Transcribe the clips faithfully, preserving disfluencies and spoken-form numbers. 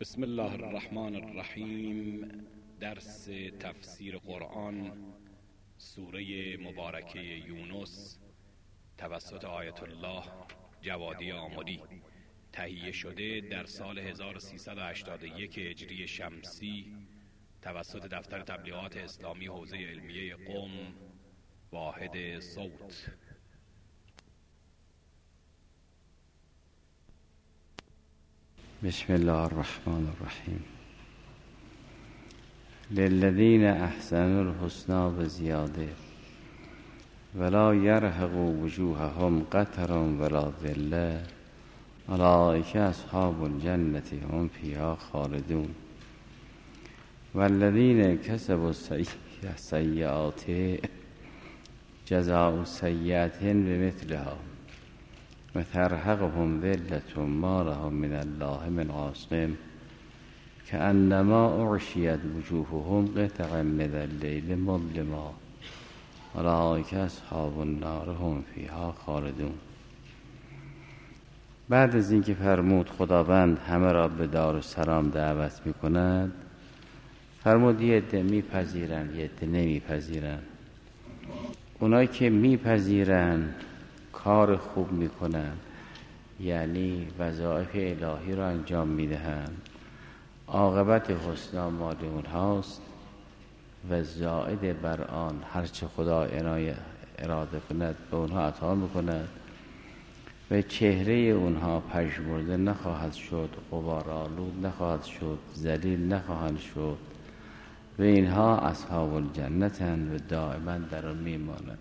بسم الله الرحمن الرحیم. درس تفسیر قرآن، سوره مبارکه یونس، توسط آیت الله جوادی آملی، تهیه شده در سال هزار و سیصد و هشتاد و یک هجری شمسی توسط دفتر تبلیغات اسلامی حوزه علمیه قم، واحد صوت. بسم الله الرحمن الرحیم. للذین احسنوا الحسنى و زیاده ولا یرهق وجوههم قتر ولا ذله اولئک اصحاب الجنة هم فیها خالدون. والذین کسبوا السیئات جزاء سیئة بمثلها و ترهقهم ذلة ما لهم من الله من عاصم كأنما أغشيت وجوههم قطعا من الليل مظلما اولئک اصحاب النار هم فیها خالدون. بعد از اینکه فرمود خداوند همه را به دار السلام دعوت می‌کند، فرمود یه عده میپذیرن یه عده نمیپذیرن. اونایی که میپذیرن کار خوب میکنن، یعنی وظایف الهی را انجام میدهن، عاقبت حسنا مال اونهاست و زائد بر آن هرچه خدا اراده کند به اونها عطا میکند و چهره اونها پژمرده نخواهد شد، غبارآلود نخواهد شد، ذلیل نخواهند شد و اینها اصحاب الجنتند و دائما در آن میمانند.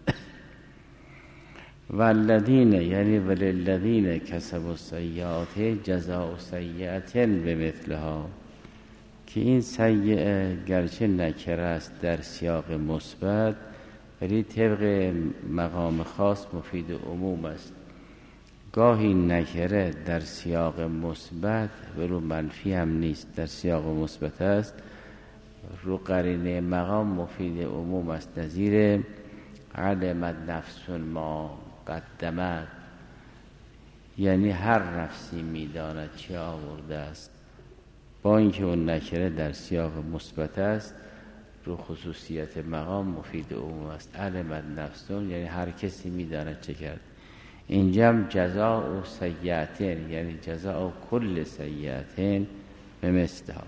والذین یعنی وللذین کسبوا السیئات جزاء سیئة بمثلها، که این سیئه گرچه نکره است در سیاق مثبت ولی طبق مقام خاص مفید عموم است. گاهی نکره در سیاق مثبت ولو منفی هم نیست، در سیاق مثبت است، رو قرینه مقام مفید عموم است. نظیر علمت نفس ما قدمت، یعنی هر نفسی میداند چه آورده است. با اینکه اون نکره در سیاق مثبت است، رو خصوصیت مقام مفید عموم است. علمت نفس یعنی هر کسی میداند چه کرد. اینجا جزاء سیئة یعنی جزاء کل سیئة بمثلها.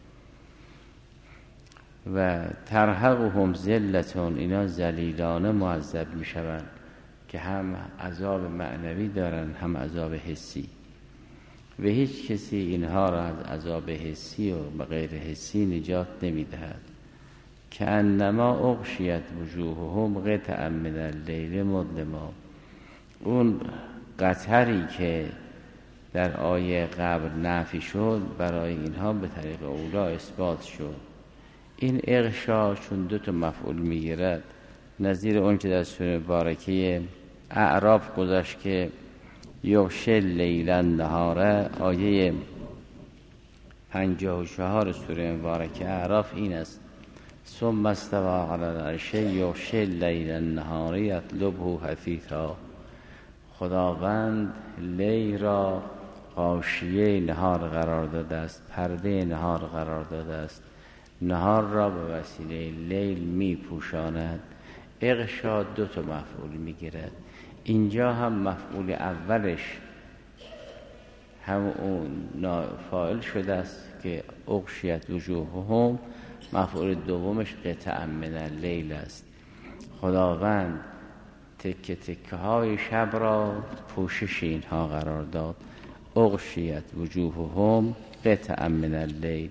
و ترهقهم ذلة، اینا ذلیلانه معذب میشوند که هم عذاب معنوی دارن هم عذاب حسی و هیچ کسی اینها را از عذاب حسی و غیر حسی نجات نمیدهد. که انما اغشیت وجوههم قطعا من اللیل مظلما، اون قطری که در آیه قبل نفی شد برای اینها به طریق اولا اثبات شد. این اغشا چون دو تا مفعول میگیرد، نظیر اون که در سوره مبارکه اعراف گذاشت که یغشی لیلا نهاره، آیه پنجاه و چهار سوره مبارکه اعراف این است: ثم استوى علی العرش یغشی لیلا نهاره یطلبه حثیثا. خداوند لیل را غاشیه نهار قرار داده است، پرده نهار قرار داده است، نهار را به وسیله لیل می پوشاند. اغشا دو تا مفعول می گیرد. اینجا هم مفعول اولش هم اون فاعل شده است که اغشیت وجوههم، مفعول دومش قطعا من اللیل است. خداوند تکه تکه های شب را پوشش اینها قرار داد. اغشیت وجوههم قطعا من اللیل.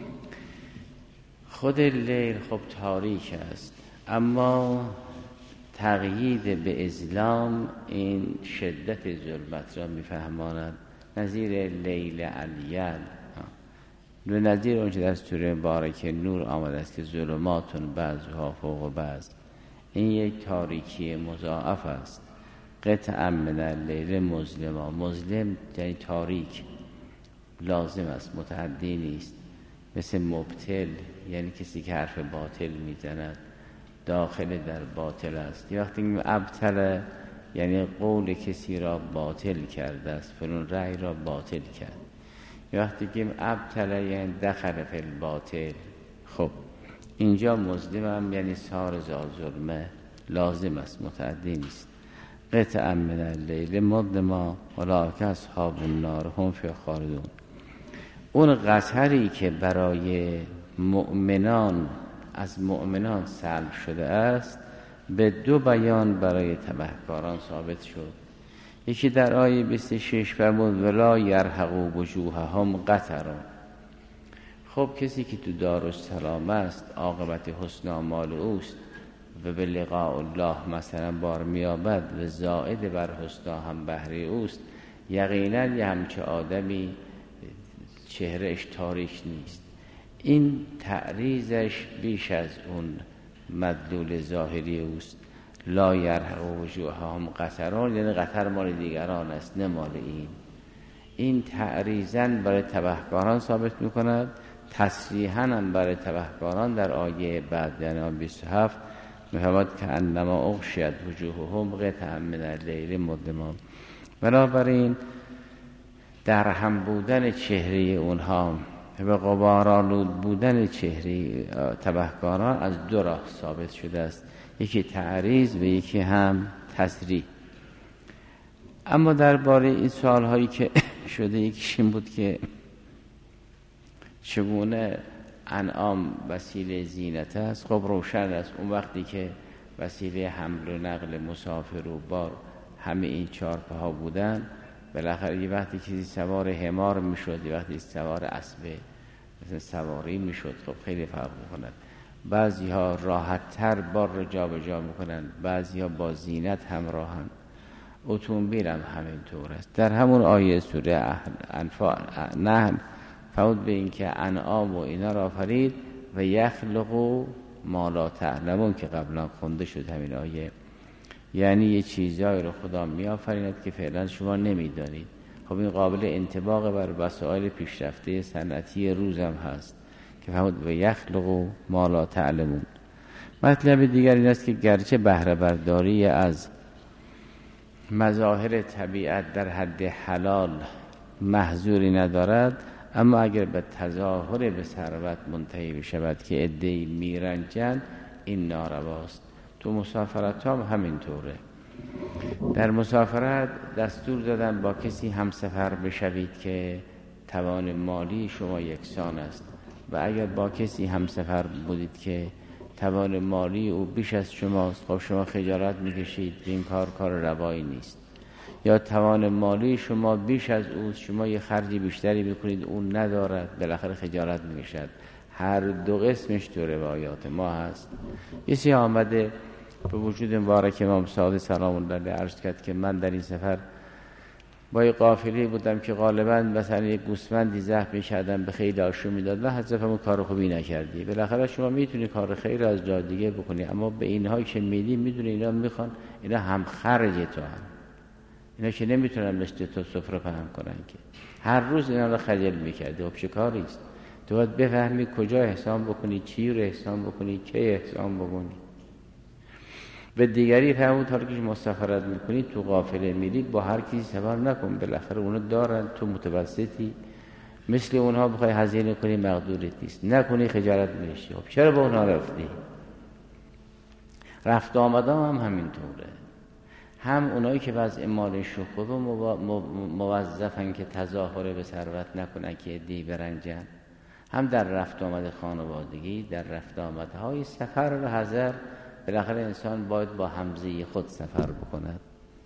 خود لیل خب تاریک است، اما تقیید به اظلام این شدت ظلمت را میفهماند. نظیر لیل الیل و نظیر اون که در سوره مبارکه نور آمده است که ظلماتون بعضها فوق بعض. این یک تاریکی مضاعف است. قطعا من اللیل مظلما، مظلم یعنی تاریک، لازم است، متعدی نیست. مثل مبتل یعنی کسی که حرف باطل میزند، داخل در باطل است. وقتی که ابطل یعنی قول کسی را باطل کرده است، فلان رأی را باطل کرد. وقتی که ابتل یعنی دخل فی الباطل. خب اینجا مظلمم یعنی سار ذا ظلمه، لازم است، متعدی نیست. قطعا من اللیل مظلما اولئک اصحاب النار هم فیها خالدون. اون قطری که برای مؤمنان از مؤمنان سلب شده است به دو بیان برای تبهکاران ثابت شد. یکی در آیه بیست و شش فرمود ولا یرهق وجوههم قتر. خب کسی که تو دارالسلام است عاقبت حسن آمال اوست و به لقاء الله مثلا بار میابد و زائد بر حسن هم بهره اوست، یقینا یه همچه آدمی چهرهش تاریک نیست. این تعریضش بیش از اون مدلول ظاهری اوست. لا یرهق وجوههم قتران یعنی قطر مال دیگران است نه مال این. این تعریضاً برای تبهکاران ثابت میکند، تصریحاً هم برای تبهکاران در آیه بعد یعنی آیه بیست و هفت میفرماید که انما اغشیت وجوههم قطعا من اللیل مظلما. بنابراین در هم بودن چهره اونها و غبارآلود بودن چهره تبهکاران از دو راه ثابت شده است، یکی تعریض و یکی هم تصریح. اما درباره این سوال هایی که شده یکیش این بود که چگونه انعام وسیله زینت است. خب روشن است اون وقتی که وسیله حمل و نقل مسافر و بار همه این چهار پاها بودن، بالاخره یه وقتی کسی سوار حمار میشد، یه وقتی سوار اسب مثل سواری میشد. خب خیلی فرق میکند. بعضی ها راحت تر بار رو جا به جا میکنن، بعضی ها با زینت همراهن. اتومبیل هم همینطور است. در همون آیه سوره انفال نحل فرمود به این که انعام و اینا را آفرید و یخلق ما لا تعلمون که قبلا خونده شد همین آیه، یعنی یه چیزایی رو خدا می آفریند که فعلا شما نمیدانید. خب این قابل انطباق بر وسایل پیشرفته صنعتی روز هم هست که فرمود و یخلق ما لا تعلمون. مطلب دیگر این است که گرچه بهره برداری از مظاهر طبیعت در حد حلال محظوری ندارد، اما اگر به تظاهر به ثروت منتهی بشود که عده‌ای میرنجند این نارواست. تو مسافرت هم همینطوره. در مسافرت دستور دادن با کسی همسفر بشوید که توان مالی شما یکسان است و اگر با کسی همسفر بودید که توان مالی او بیش از شماست، خب شما خجالت میکشید، این کار کار روایی نیست. یا توان مالی شما بیش از او، شما یه خرجی بیشتری میکنید اون ندارد، بالاخره خجالت میکشد. هر دو قسمش تو روایات ما هست. کسی آمده به وجود مبارک امام صادق سلام الله علیه عرض کرد که من در این سفر با یه قافله بودم که غالبا مثلا یک گوسفندی ذبح کردم به خیلی آشو میداد و حضرت فرمود کار خوبی نکردی. بالاخره شما میتونی کار خیر از جای دیگه بکنی، اما به اینها که میدی میدونی اینا میخوان، اینا هم خرج تو هم، اینا که نمیتونن مثل تو سفره پهن کنن که هر روز اینا رو خجل میکردی. خب چه کاری است؟ تو باید بفهمی کجا احسان بکنی، چی رو احسان بکنی، کی احسان بکنی. به دیگری فرمود حالا که مسافرت میکنی تو قافله میری با هر کسی سفر نکن، بالاخره اونا دارن، تو متوسطی، مثل اونها بخوای هزینه کنی مقدورت نیست، نکنی خجالت میشی. خب چرا با اونها رفتی؟ رفت آمدام هم همینطوره. هم اونایی که وضع مالشون خوبه موظفن که تظاهر به ثروت نکنن که عده‌ای برنجن، هم در رفت آمد خانوادگی، در رفت آمدهای سفر و حضر بالاخره انسان باید با همزه خود سفر بکند.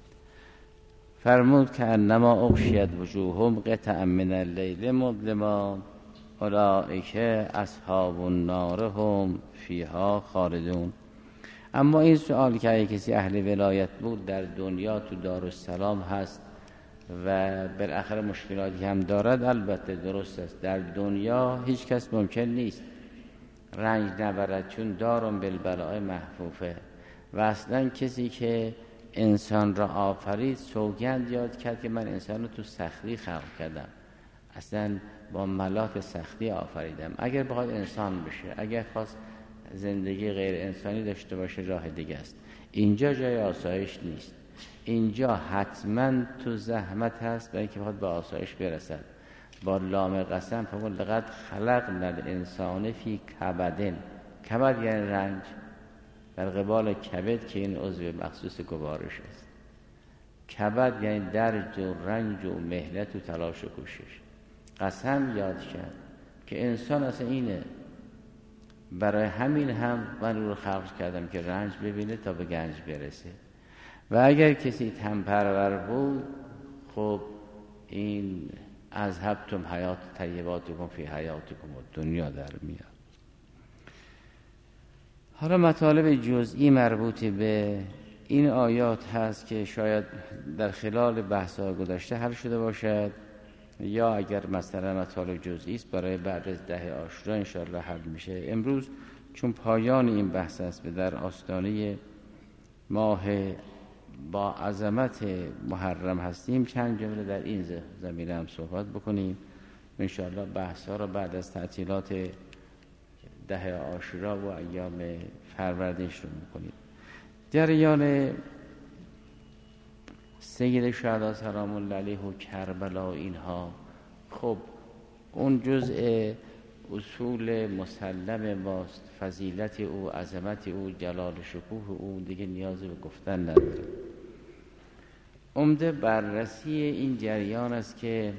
فرمود که انما اغشیت وجوههم قطعا من اللیل مظلما اولئک اصحاب النار هم فیها خالدون. اما این سوال که اگه کسی اهل ولایت بود در دنیا تو دارالسلام هست و بالاخره مشکلاتی هم دارد، البته درست است. در دنیا هیچ کس ممکن نیست رنج نبرد، چون دارم بالبلاء محفوفه. و اصلا کسی که انسان را آفرید سوگند یاد کرد که من انسان رو تو سختی خلق کردم، اصلا با ملاک سختی آفریدم. اگر بخواد انسان بشه، اگر خواست زندگی غیر انسانی داشته باشه، راه دیگه است. اینجا جای آسایش نیست، اینجا حتما تو زحمت هست برای اینکه بخواد به آسایش برسد. با لام قسم فقط لقد خلقنا الانسان فی کبدن. کبد یعنی رنج، در قبال کبد که این عضو مخصوص گوارش است. کبد یعنی درد و رنج و مهنت و تلاش و کوشش. قسم یاد کرد که انسان اصلا اینه، برای همین هم من او رو خلق کردم که رنج ببینه تا به گنج برسه. و اگر کسی تنپرور بود، خب این اذهبتم حیات طیباتکم فی حیاتکم دنیا در میاد. حالا مطالب جزئی مربوط به این آیات هست که شاید در خلال بحث‌های گذشته حل شده باشد، یا اگر مثلا مطالب جزئی است برای بعد از ده عاشورا انشاءالله حل میشه. امروز چون پایان این بحث است و در آستانه ماه با عظمت محرم هستیم، چند جمله در این زمینه هم صحبت بکنیم. انشاءالله بحث‌ها را بعد از تعطیلات ده عاشورا و ایام فروردین شروع می‌کنیم. جریان سید شهدا سلام الله علیه و کربلا، اینها خب اون جزء اصول مسلم ماست. فضیلت او، عظمت او، جلال شکوه او دیگه نیاز به گفتن نداره. عمده بررسی این جریان است که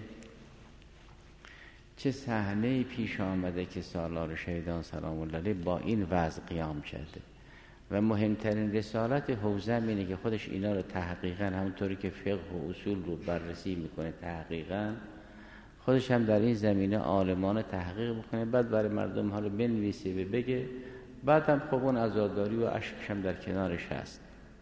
چه صحنه پیش آمده که سالار شهیدان سلام الله علیه با این وضع قیام کرده و مهمترین رسالت حوزم اینه که خودش اینا رو تحقیقاً همونطوری که فقه و اصول رو بررسی میکنه تحقیقاً خودش هم در این زمینه عالمانه تحقیق میکنه، بعد برای مردم ها رو بنویسه و بگه، بعد هم خب اون عزاداری و اشکش هم در کنارش هست.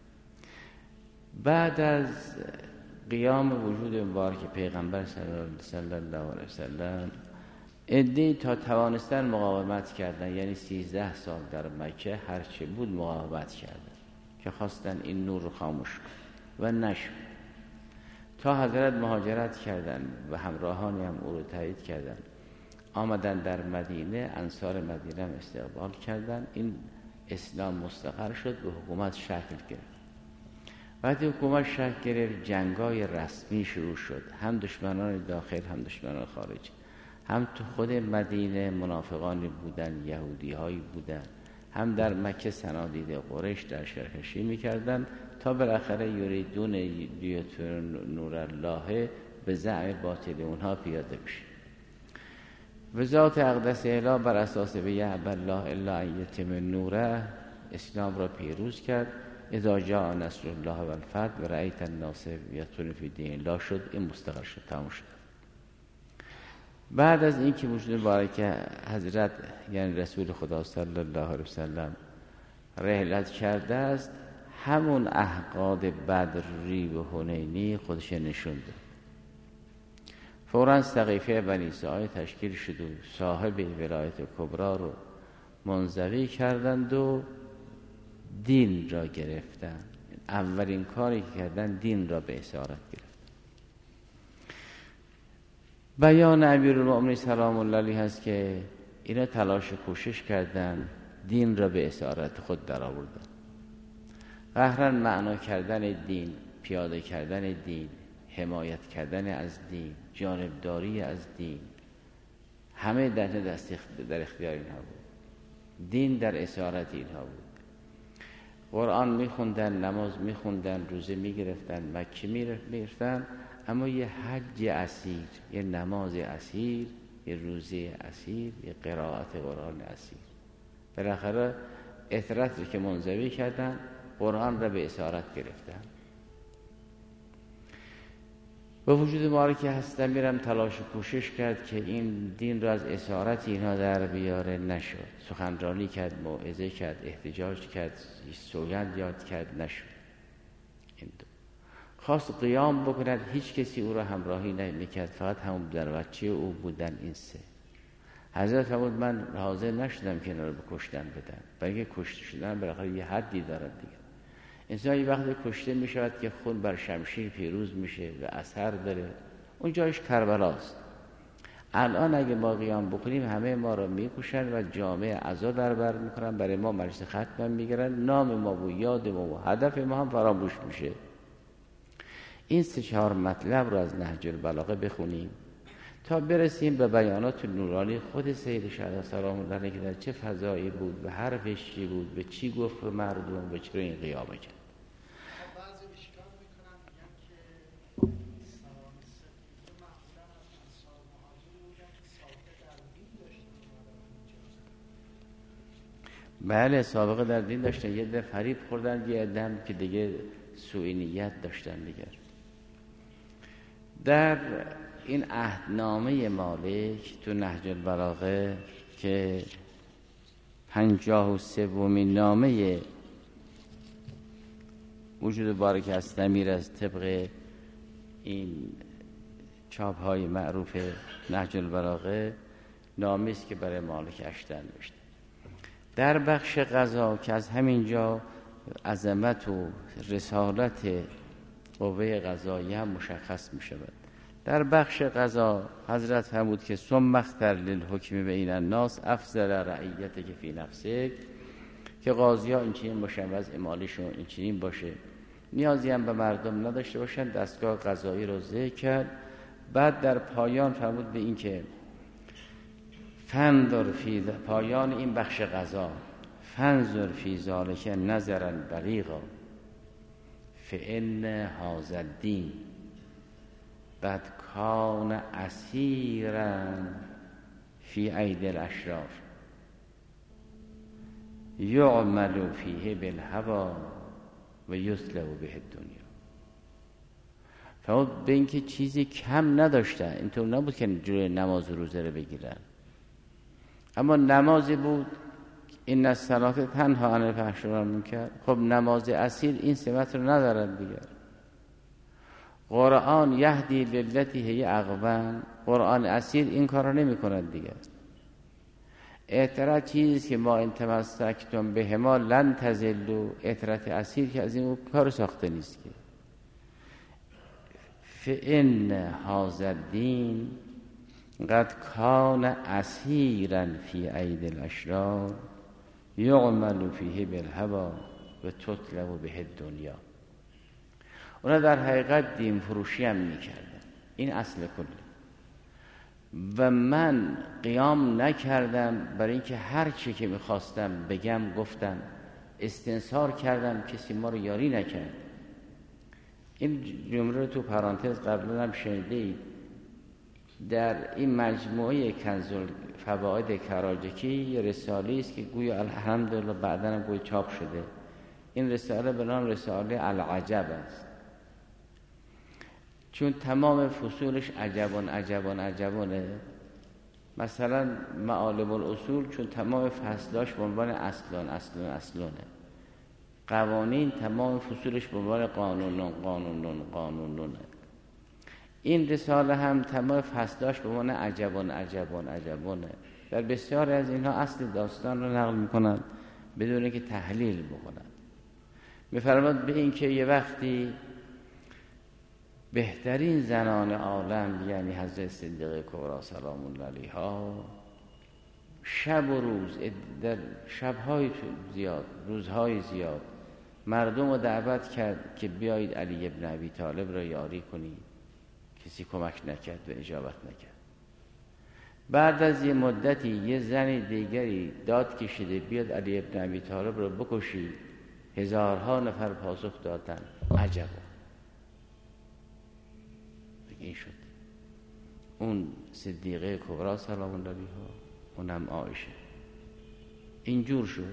بعد از قیام وجود مبارک پیغمبر صلی الله علیه وسلم، عده‌ای تا توانستن مقاومت کردن، یعنی سیزده سال در مکه هرچه بود مقاومت کردن که خواستن این نور رو خاموش کن و نشد، تا حضرت مهاجرت کردن و همراهانی هم او رو تایید کردن، آمدن در مدینه، انصار مدینه هم استقبال کردن، این اسلام مستقر شد و حکومت شکل گرفت. وقتی حکومت شکل گرفت جنگای رسمی شروع شد، هم دشمنان داخل هم دشمنان خارج. هم تو خود مدینه منافقانی بودن، یهودی هایی بودن، هم در مکه صنادید قریش در سرکشی میکردن تا بالاخره یریدون لیطفئوا نور الله به زعم باطل اونها پیاده بشه. و ذات اقدس اله بر اساس به یعب الله الا ان یتم نوره اسلام را پیروز کرد. اذا جاء نصر الله و الفتح و رأیت الناس یدخلون فی دین الله شد، این مستقر شد، تمام شد. بعد از این که وجود مبارک حضرت یعنی رسول خدا صلی الله علیه وسلم رحلت کرده است، همون احقاد بدری و حنینی خودش نشون داد. فوراً سقیفه بنی ساعد تشکیل شد و صاحب ولایت کبرا رو منزوی کردند و دین را گرفتن. اولین کاری که کردن دین را به اسارت گرفت. بیان امیرالمؤمنین سلام الله علیه هست که اینا تلاش و کوشش کردن دین را به اسارت خود در آوردن. قهرن معنا کردن دین، پیاده کردن دین، حمایت کردن از دین، جانبداری از دین، همه در دست در اختیار اینها بود. دین در اسارت اینها بود. قرآن میخوندن، نماز میخوندن، روزه میگرفتن، مکه میرفتن، اما یه حج اسیر، یه نماز اسیر، یه روزه اسیر، یه قرائت قرآن اسیر. بالاخره اطرت رو که منزوی کردن، قرآن را به اسارت گرفتن. با وجود ما که هستن میرم تلاش و کوشش کرد که این دین را از اسارت اینها در بیاره، نشد. سخنرانی کرد، موعظه کرد، احتجاج کرد، سوگند یاد کرد، نشد. این دو خواست قیام بکند، هیچ کسی او را همراهی نمیکرد، فقط همون در بچه او بودن. این سه حضرت فرمود من حاضر نشدم که اینا رو بکشتن بدن، بلکه کشته شدن بالاخره یه حدی دارد دیگه. انسان یه وقتی کشته می شود که خون بر شمشیر پیروز میشه و اثر داره، اون جایش کربلاست. الان اگه ما قیام بکنیم همه ما رو میکشن و جامعه عزا در بر میکنن، برای ما مجلس ختم میگیرن، نام ما و یاد ما و هدف ما هم فراموش میشه. این سه چهار مطلب رو از نهج البلاغه بخونیم. تا برسیم به بیانات نورانی خود سید شهدا سلام الله علیه که در چه فضایی بود و حرفش چی بود، به چی گفت به مردم، به چرا این قیامه کرد. بعضی اشکال میکنن میگن که سلام سفید معمولا از انصار مهاجر بودن که سابقه در دین داشتن. بله سابقه در دین داشتن، یه ده فریب خوردن، یه دم که دیگه سوء نیت داشتن دیگر. در این عهدنامه مالک تو نهج البلاغه که پنجاه و سومین نامه وجود بارک استمیر از طبق این چاپ های معروف نهج البلاغه نامه است که برای مالک اشتر نوشته. در بخش قضا که از همینجا عظمت و رسالت قوه قضایی هم مشخص می شود. در بخش قضا حضرت فرمود که ثم اختر للحکم بین الناس افضل رعیت که فی نفسک، که قاضی ها این چنین باشن و از امالشون این چنین باشه، نیازی هم به مردم نداشته باشن. دستگاه قضایی رو ذکر کرد. بعد در پایان فرمود به این که فنظر فی پایان این بخش قضا فنظر فی ذالک نظرا بلیغا فان هذا الدین قد کان اسیرا فی ایدی الاشرار یعمل فیه بالهوی و یسلب به الدنیا. فرمود به این که چیزی کم نداشتن، اینطور نبود که جلوی نماز و روزه رو بگیرن، اما نمازی بود این الصلاة تنها عن الفحشاء والمنکر. خب نماز اصیل این سمت رو ندارن دیگر. قرآن یهدی للتی هی اقوم، قرآن اصیل این کار رو نمی کند دیگر. اعتراض چیزی که ما ان تمسکتم بهما لن تضلوا، اعتراض اصیل که از این کار ساخته نیست که فإن هذا الدین قد کان اسیرا فی ایدی الاشرار یعمل فیه بالهوی و تطلب به الدنیا. اونا در حقیقت دین فروشی هم میکردن، این اصل کلی. و من قیام نکردم برای اینکه هر چی که میخواستم بگم گفتم، استنصار کردم، کسی ما رو یاری نکرد. این جمله رو تو پرانتز قبلا هم شنیدید. در این مجموعه کنز الفواید کراجکی یه رساله است که گویا الحمدلله بعداً هم گویا چاپ شده. این رساله به نام رساله العجب است، چون تمام فصولش عجبان عجبان عجبانه. مثلا معالم الاصول چون تمام فصلاش به عنوان اصلان اصلان اصلانه. قوانین تمام فصولش به عنوان قانونون قانونون قانونونه. این رساله هم تمام فصلاش به عنوان عجبان عجبان عجبانه. در بسیاری از اینها اصل داستان رو نقل میکنن بدون که تحلیل بکنن. میفرماد به این که یه وقتی بهترین زنان عالم یعنی حضرت صدیقه کبری سلام الله علیها شب و روز در شب‌های زیاد روزهای زیاد مردم رو دعوت کرد که بیایید علی ابن ابی طالب را یاری کنید. کسی کمک نکرد و اجابت نکرد. بعد از یه مدتی یه زن دیگری داد کشیده بیاد علی ابن ابی طالب را بکشید. هزارها نفر پاسخ دادن. عجبا این شد اون صدیقه کبری سلام الله علیها، اونم عایشه. اینجور شد.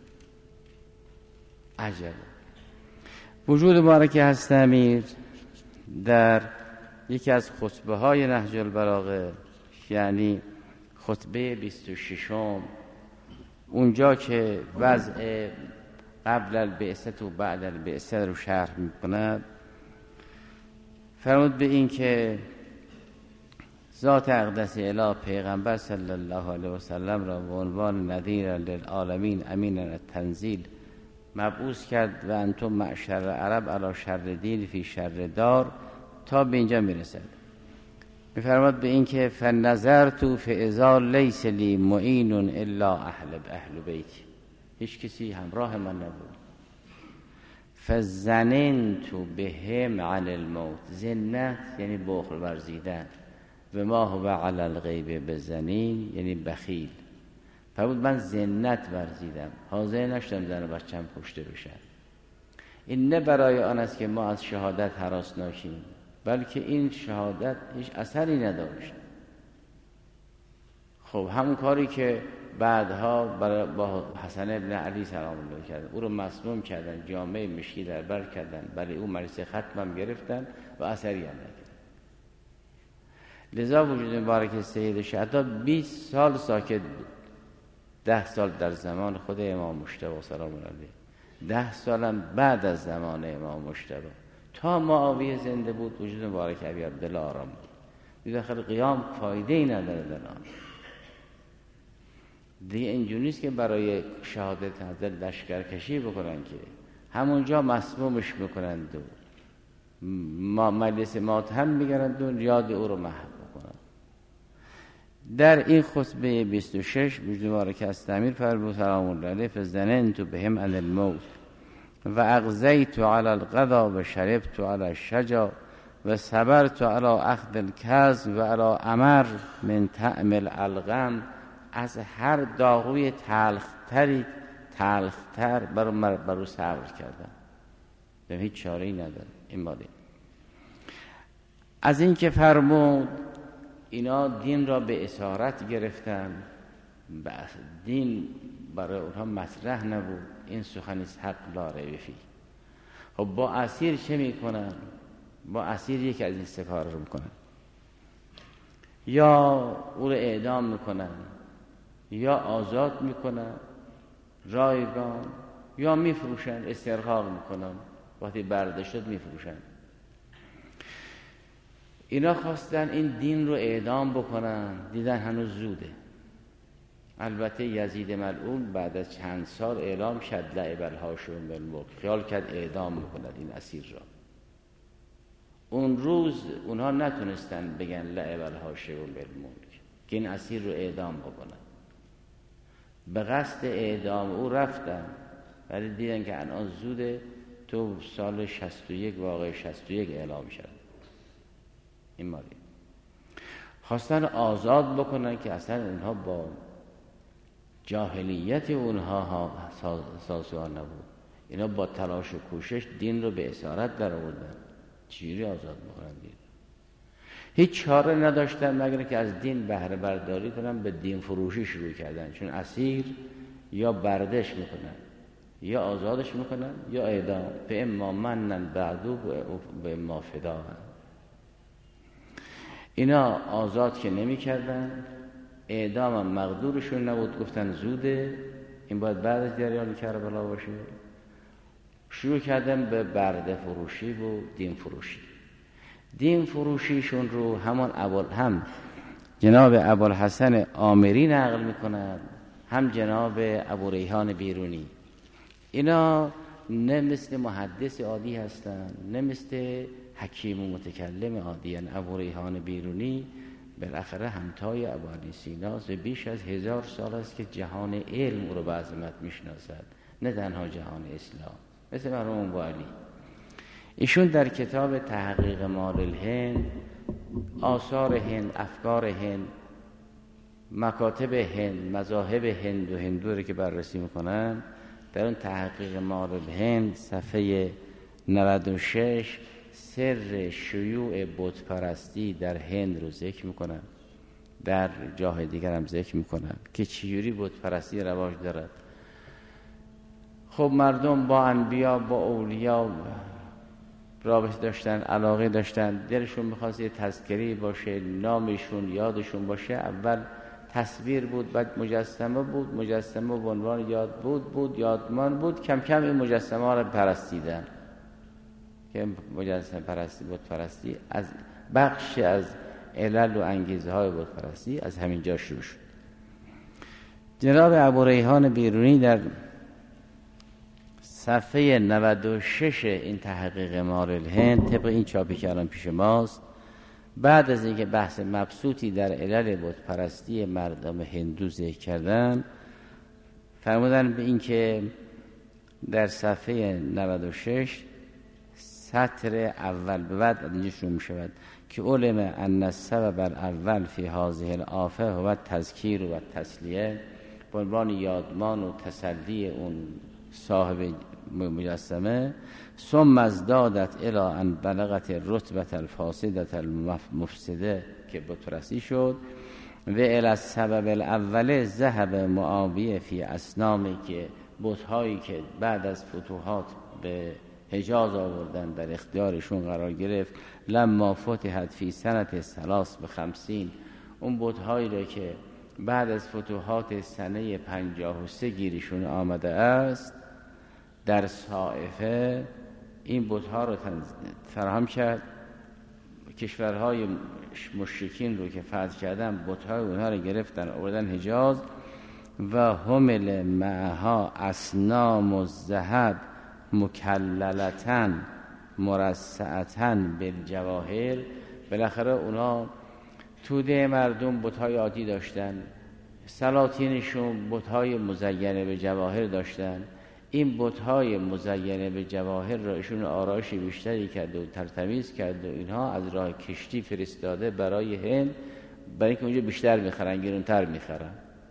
عجبا. وجود مبارک هست امیر در یکی از خطبه های نهج البلاغه، یعنی خطبه بیست و ششم، اونجا که وضع قبل البعثه و بعد البعثه رو شرح میکند، فرمود به این که ذات اقدس اله پیغمبر صلی الله علیه و سلم را به عنوان نذیر للعالمین امین التنزیل مبعوث کرد و انتم معشر عرب علی شر دین فی شر دار تا به اینجا میرسد. میفرماد به این که فنظرت فاذا لیس لی معین الا اهل اهل بیتی، هیچ کسی همراه من نبود. فزننت بهم عن الموت، زنت یعنی بخل ورزیدن، و ما هو علی الغیب بزنین، یعنی بخیل. فرمود من ذلت ورزیدم، حاضر نشدم زن و بچه‌م کشته بشن. این نه برای آن است که ما از شهادت هراسناکیم، بلکه این شهادت هیچ اثری نداشت. خب همون کاری که بعدها با حسن ابن علی سلام الله کردن، او رو مسموم کردن، جامعه مشکی در بر کردن، برای او مریض ختمم گرفتن و اثری هم نکردن. لذا وجود مبارک سید شهدا بیست سال ساکت بود. ده سال در زمان خود امام مجتبی سلام الله علیه، ده سالم بعد از زمان امام مجتبی. تا معاویه زنده بود وجود مبارک ابی عبدالله آرام بود. دیگه آخر قیام فایده ای نداره در آن. دیگه اینجوری نیست که برای شهادت حضرت لشکرکشی بکنن، که همونجا مسمومش میکنند و ما مجلس ماتهم میگرند و یاد او رو محو بکنند. در این خطبه بیست و شش وجود مبارک از تعمیر فرمود سلام الله علیه فظننت بهم عن الموت و اغزیت علی القضا و شربت علی الشجا و صبرت علی اخذ الکظم و علی امر من طعم الالغم. از هر داغوی تلختری تلختر بر برو صبر کردم، به هیچ چاره‌ای نداره. این باده از این که فرمود اینا دین را به اسارت گرفتن، بس دین برای اونها مطرح نبود، این سخنی حق لا ریب فیه. خب با اسیر چه میکنن؟ با اسیر یکی از این سه کار رو میکنن، یا او رو اعدام میکنن، یا آزاد میکنن رایگان، یا میفروشن، استرقاق میکنن، وقتی برده شد میفروشن. اینا خواستن این دین رو اعدام بکنن، دیدن هنوز زوده. البته یزید ملعون بعد از چند سال اعلام شد لعب الهاشم بالملک، خیال کرد اعدام میکند این اسیر را. اون روز اونها نتونستن بگن لعب الهاشم بالملک که این اسیر رو اعدام بکنن. به قصد اعدام او رفتن، ولی دیدن که الان زوده، تو سال شصت و یک واقع شصت و یک اعلام شد. این مالی خواستن آزاد بکنن که اصلا اونها با جاهلیت اونها سازگار نبود. اینا با تلاش و کوشش دین رو به اسارت در آوردن. چجوری آزاد بکنن دین؟ هیچ چاره نداشتن مگر که از دین بهره برداری کنن، به دین فروشی شروع کردن. چون اسیر یا بردش میکنن، یا آزادش میکنن، یا اعدام. به اما منن بعدو به اما فدا. اینا آزاد که نمی کردن، اعدام هم مقدورشون نبود، گفتن زوده، این باید بعد از جریان کربلا باشه. شروع کردن به برده فروشی و دین فروشی. دین فروشیشون رو همان اول هم جناب ابوالحسن آمری نقل میکنند، هم جناب ابو ریحان بیرونی. اینا نه مثل محدث عادی هستن، نه مثل حکیم و متکلم عادی. ابو ریحان بیرونی بالاخره همتای ابو علی سیناست و بیش از هزار سال است که جهان علم او رو به عظمت میشناسد، نه تنها جهان اسلام. مثل مرحوم ابو علی، ایشون در کتاب تحقیق مال الهند آثار هند، افکار هند، مکاتب هند، مذاهب هند و هندو رو که بررسی میکنن، در اون تحقیق مال الهند صفحه نود و شش سر شیوع بت پرستی در هند رو ذکر میکنن، در جای دیگر هم ذکر میکنن که چجوری بت پرستی رواج دارد. خب مردم با انبیا، با اولیا رابطه داشتن، علاقه داشتن، دلشون میخواست یه تذکری باشه، نامشون یادشون باشه. اول تصویر بود، بعد مجسمه بود، مجسمه به عنوان یاد بود بود یادمان بود. کم کم این مجسمه ها رو پرستیدن که مجسمه پرستی، بت پرستی از بخش از علل و انگیزه های بت پرستی از همین جا شروع شد. جناب ابو ریحان بیرونی در صفحه نود و شش این تحقیق مال الهند، طبق این چاپی که الان پیش ماست، بعد از اینکه بحث مبسوطی در علل بت پرستی مردم هندو ذکر کردن، فرمودن به این که در صفحه نود و شش سطر اول به بعد اینجا شروع می شود که علم ان السبب الاول فی هذه الآفه و تذکیر و تسلیه، به عنوان یادمان و تسلی اون صاحب مجسمه. ثم ازدادت الی ان بلغت رتبه الفاسده المفسده که بترسی شد. و الی السبب الاول ذهب معاویه فی اصنامی که بت‌هایی که بعد از فتوحات به حجاز آوردن در اختیارشون قرار گرفت. لما فتحت فی سنت ثلاث و خمسین، اون بت‌هایی را که بعد از فتوحات سنه پنجاه و سه گیرشون آمده است در صائفه، این بت‌ها رو فراهم کرد. کشورهای مشرکین رو که فتح کردن بت‌های اونها رو گرفتن آوردن حجاز. و حمل معها اصنام الذهب مکللتن مرصعتن بالجواهر. بالاخره اونا توده مردم بت‌های عادی داشتن، سلاطینشون بت‌های مزینه به جواهر داشتن. این بت‌های مزینه به جواهر را ایشون آرایش بیشتری کرد و ترتمیز کرد و اینها از راه کشتی فرستاده برای هند، برای اینکه اونجا بیشتر میخرن، گرونتر میخرن.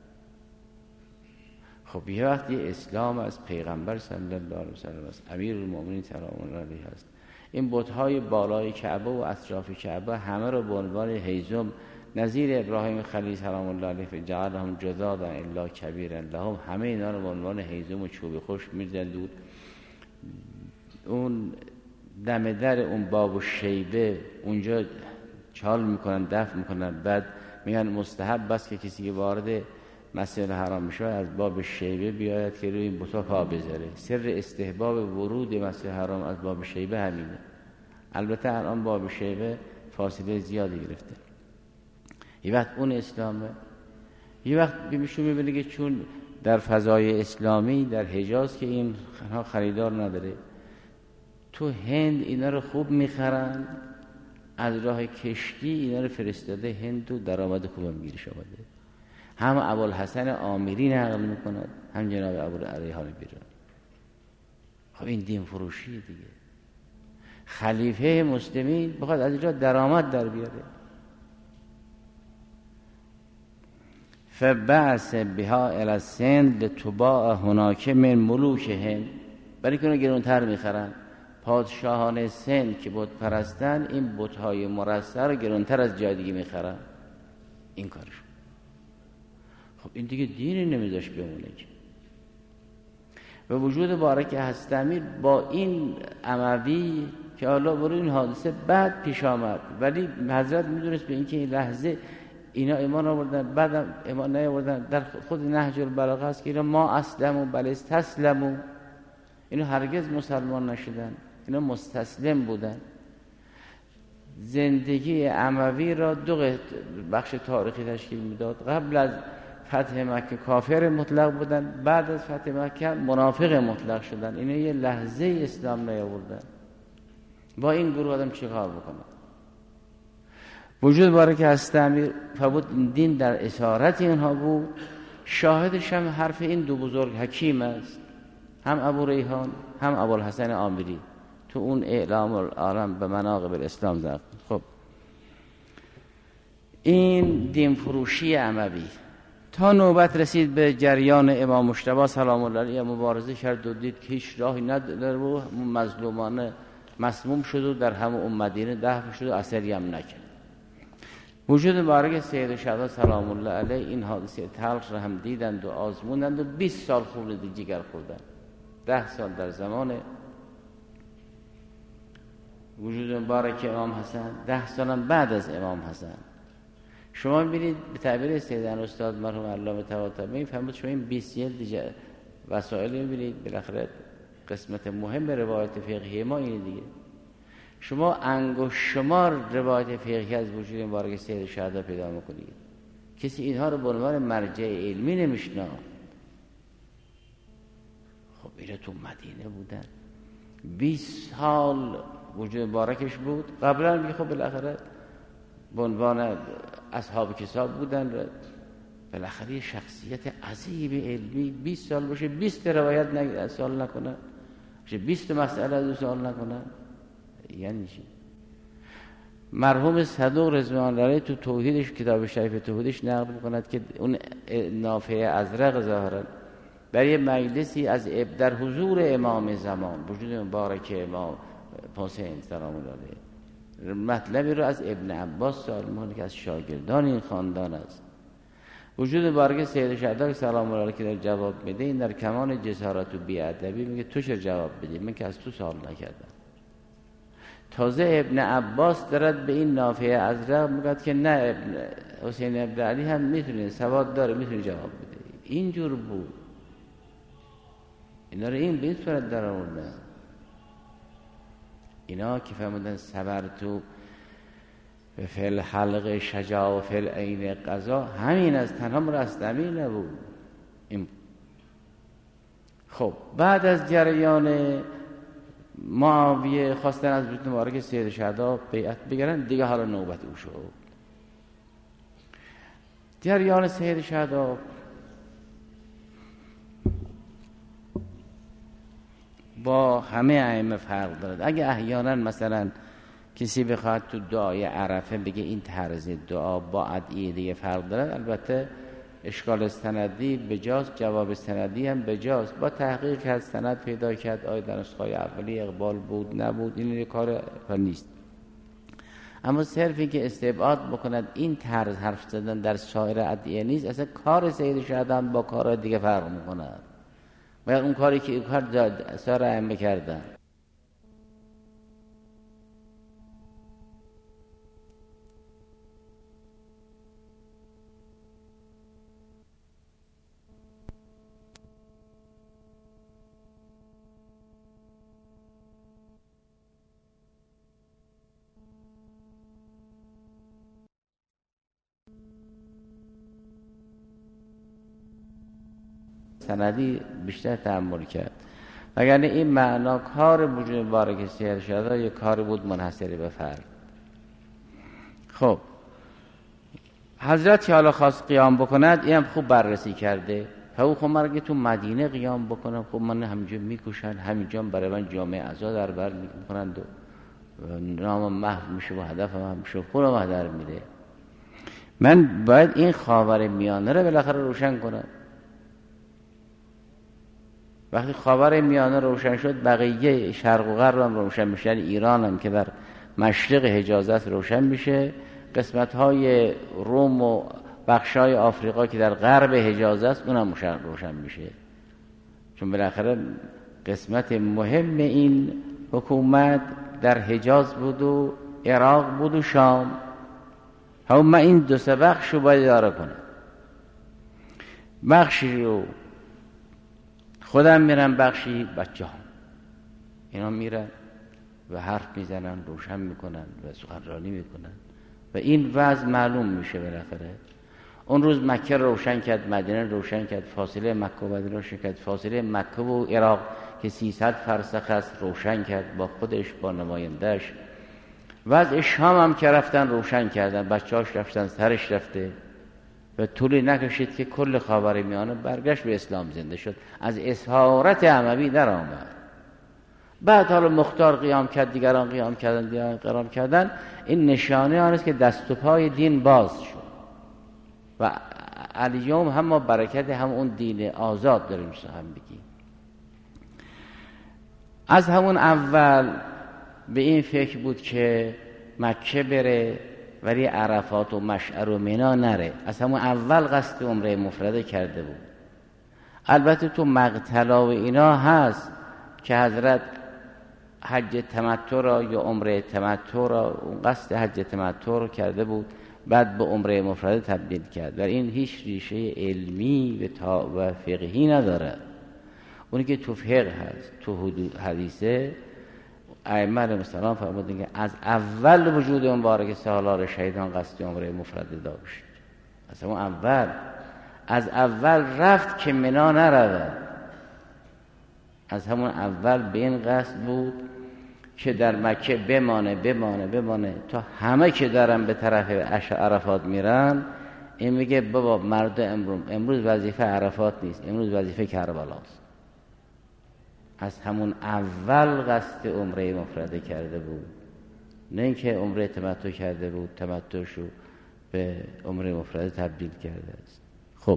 خب یه وقتی اسلام از پیغمبر صلی الله علیه و سلم است، امیرالمومنین سلام الله علیه است، این بت‌های بالای کعبه و اطراف کعبه همه رو به عنوان هیزم نظیر ابراهیم خلیل سلام الله علیه جعلهم جذاذا الا کبیرا لهم، همه اینا رو به عنوان هیزم و چوب خوش می‌زدند. اون دم در اون باب الشیبه اونجا چال میکنن، دفن میکنن، بعد میگن مستحب بس که کسی که وارد مسجد حرام میشه از باب شیبه بیاید که روی این بت‌ها پا بذاره. سر استحباب ورود مسجد حرام از باب شیبه همینه. البته الان باب شیبه فاصله زیادی گرفته. یه وقت اون اسلامه، یه وقت میشون میبینه که چون در فضای اسلامی در حجاز که این خریدار نداره، تو هند اینا رو خوب میخرن، از راه کشتی اینا رو فرستاده هند و درآمد خوبم گیرش آمده. هم ابوالحسن آمری نقل میکند، هم جناب ابوالریحان بیرانی. خب این دین فروشی دیگه. خلیفه مسلمین بخواد از اینجا درآمد در بیاره. فبعث بها الی السند لتباع هناک من ملوک هند، برای که اونو گرونتر میخرن. پادشاهان سند که بت پرستن این بت‌های مرصع رو گرونتر از جای دیگه میخرن. این کارشون. خب این دیگه دینی نمیذاش بمونه که. و وجود بارک هستمیر با این اموی که حالا برای این حادثه بعد پیش آمد، ولی حضرت میدونست به اینکه این لحظه اینا ایمان آوردن، بعدم ایمان نیاوردن. در خود نهج البلاغه است که اینا ما اسلموا بل استسلموا، اینا هرگز مسلمان نشدن، اینا مستسلم بودن. زندگی اموی را دو بخش تاریخی تشکیل میداد. قبل از فتح مکه کافر مطلق بودن، بعد از فتح مکه منافق مطلق شدن. اینا یه لحظه اسلام نیاوردن. با این گروه آدم چه کار بکنه؟ وجود باره که هست امیر فبود دین در اسارت اینها بود. شاهدش هم حرف این دو بزرگ حکیم است، هم ابو ریحان هم ابوالحسن آمری، تو اون اعلام العالم به مناقب الاسلام زد. خب این دین فروشی اموی تا نوبت رسید به جریان امام مجتبی سلام الله علیه، مبارزه کرد و دید که هیچ راهی نداره و مظلومانه مسموم شد و در همه اون مدینه دفن شد و اثری هم نکرد. وجود مبارک سید شهدا سلام الله علیه این حادثه تلخ را هم دیدند و آزموندند و بیست سال خورد جگر خوردند. ده سال در زمان وجود مبارک امام حسن، ده سال بعد از امام حسن. شما ببینید به تعبیر سیدن استاد مرحوم علامه طباطبایی فرمود شما این بیست جلد وسائل می‌بینید، بالاخره قسمت مهم روایت فقهی ما اینه دیگه. شما انگشت شمار روایت فقهی از وجود مبارک سید شهدا پیدا می‌کنید. کسی اینها رو به عنوان مرجع علمی نمی‌شناسه. خب اینا تو مدینه بودن، بیست سال وجود مبارکش بود. قبلا میگه خب بالاخره به عنوان اصحاب کتاب بودن، بالاخره شخصیت عظیم علمی بیست سال باشه، بیست روایت سوال نکنن، بیست مسئله از سوال نکنن، یعنی چی؟ مرحوم صدوق رضوان الله علیه تو توحیدش، کتاب شریف توحیدش نقل می‌کند که اون نافه ازرق ظاهرا در یه مجلسی از در حضور امام زمان، وجود مبارک امام حسین سلام الله علیه، مطلبی رو از ابن عباس سوال می‌کنه که از شاگردان این خاندان است. وجود مبارک سید شهدا سلام الله علیه که در جواب میده، این در کمال جسارت و بی‌ادبی میگه تو چه جواب بدی؟ من که از تو سوال نکردم. تازه ابن عباس دارد به این نافه ازرق میگه که نه، ابن حسین ابن علی هم میتونه، سواد داره، میتونه جواب بده. اینجور بود. اینا رو این به این صورت در آوردن. اینا که فهمیدن صبرتو به فل حلق شجاع و فل عین قضا، همین از تنها مرستمی نبود. این خب بعد از جریان معاویه خواستن از وجود مبارک سید شهدا بیعت بگیرن، دیگه حالا نوبت او شد. جریان سید شهدا با همه ائمه فرق دارد. اگه احیانا مثلا کسی بخواد تو دعای عرفه بگه این طرز دعا با ادعیه دیگه فرق دارد، البته اشکال سندی بجاست، جواب سندی هم بجاست. با تحقیق کرد، سند پیدا کرد، آیا در نسخه‌های اولی اقبال بود نبود، این یه کار نیست. اما صرفی که استبعاد بکند این طرز حرف زدن در سایر ادعیه نیست، اصلا کار سید شهدا هم با کار دیگه فرق می‌کند. و اون کاری که این کار سایر ائمه کردن. سندی بیشتر تأمل کرد، وگرنه این معنا کار وجود مبارک سید شهدا یک کاری بود منحصر به فرد. خب حضرت حالا خواست قیام بکند، این هم خوب بررسی کرده. او خب مرگه تو مدینه قیام بکنم، خب من همینجا میکشن، همینجا برای من جامعه عزا در بر میکنند و نام محو میشه و هدف هم میشه، خونم هدر میره. من باید این خاور میانه رو بالاخره روشن کنم. وقتی خاور میانه روشن شد، بقیه شرق و غرب هم روشن میشه. ایران هم که در مشرق حجاز است روشن میشه، قسمت های روم و بخشای آفریقا که در غرب حجاز است اونم روشن میشه، چون بالاخره قسمت مهم این حکومت در حجاز بود و عراق بود و شام. هم من این دو سه بخش رو باید اداره کنم. بخشی رو خودم میرم، بخشی بچه هم اینا میرن و حرف میزنن، روشن میکنن و سخنرانی میکنن و این وضع معلوم میشه. بالاخره اون روز مکه روشن کرد، مدینه روشن کرد، فاصله مکه و مدینه روشن کرد، فاصله مکه و عراق که سیصد فرسخ است روشن کرد با خودش، با نمایندهش. وضع شام هم که رفتن روشن کردن، بچه‌هاش رفتن، سرش رفته و طولی نکشید که کل خاورمیانه برگشت به اسلام، زنده شد، از اسارت اموی در آمد. بعد حالا مختار قیام کرد، دیگران قیام کردن، دیگران قیام کردن. این نشانه آن است که دست و پای دین باز شد و الیوم هم ما برکت هم اون دین آزاد داریم هم بگیم. از همون اول به این فکر بود که مکه بره ولی عرفات و مشعر و مینا نره. از همون اول قصد عمره مفرده کرده بود. البته تو مقتلا و اینا هست که حضرت حج تمتع را یا عمره تمتع را، اون قصد حج تمتع رو کرده بود، بعد به عمره مفرده تبدیل کرد و این هیچ ریشه علمی و, تا و فقهی نداره. اونی که تو فقه هست، تو حدیثه، ائمه علیهم السلام فرمودن که از اول وجود مبارک سالار شهیدان قصد عمره مفرده داشت. از اون اول از اول رفت که منا نرود. از همون اول به این قصد بود که در مکه بمانه بمانه بمانه تا همه که دارن به طرف عرفات میرن، این میگه بابا مرد امروز امروز وظیفه عرفات نیست، امروز وظیفه کربلاست. از همون اول قصد عمره مفرده کرده بود. نه اینکه عمره تمتع کرده بود تمتعشو به عمره مفرده تبدیل کرده است. خب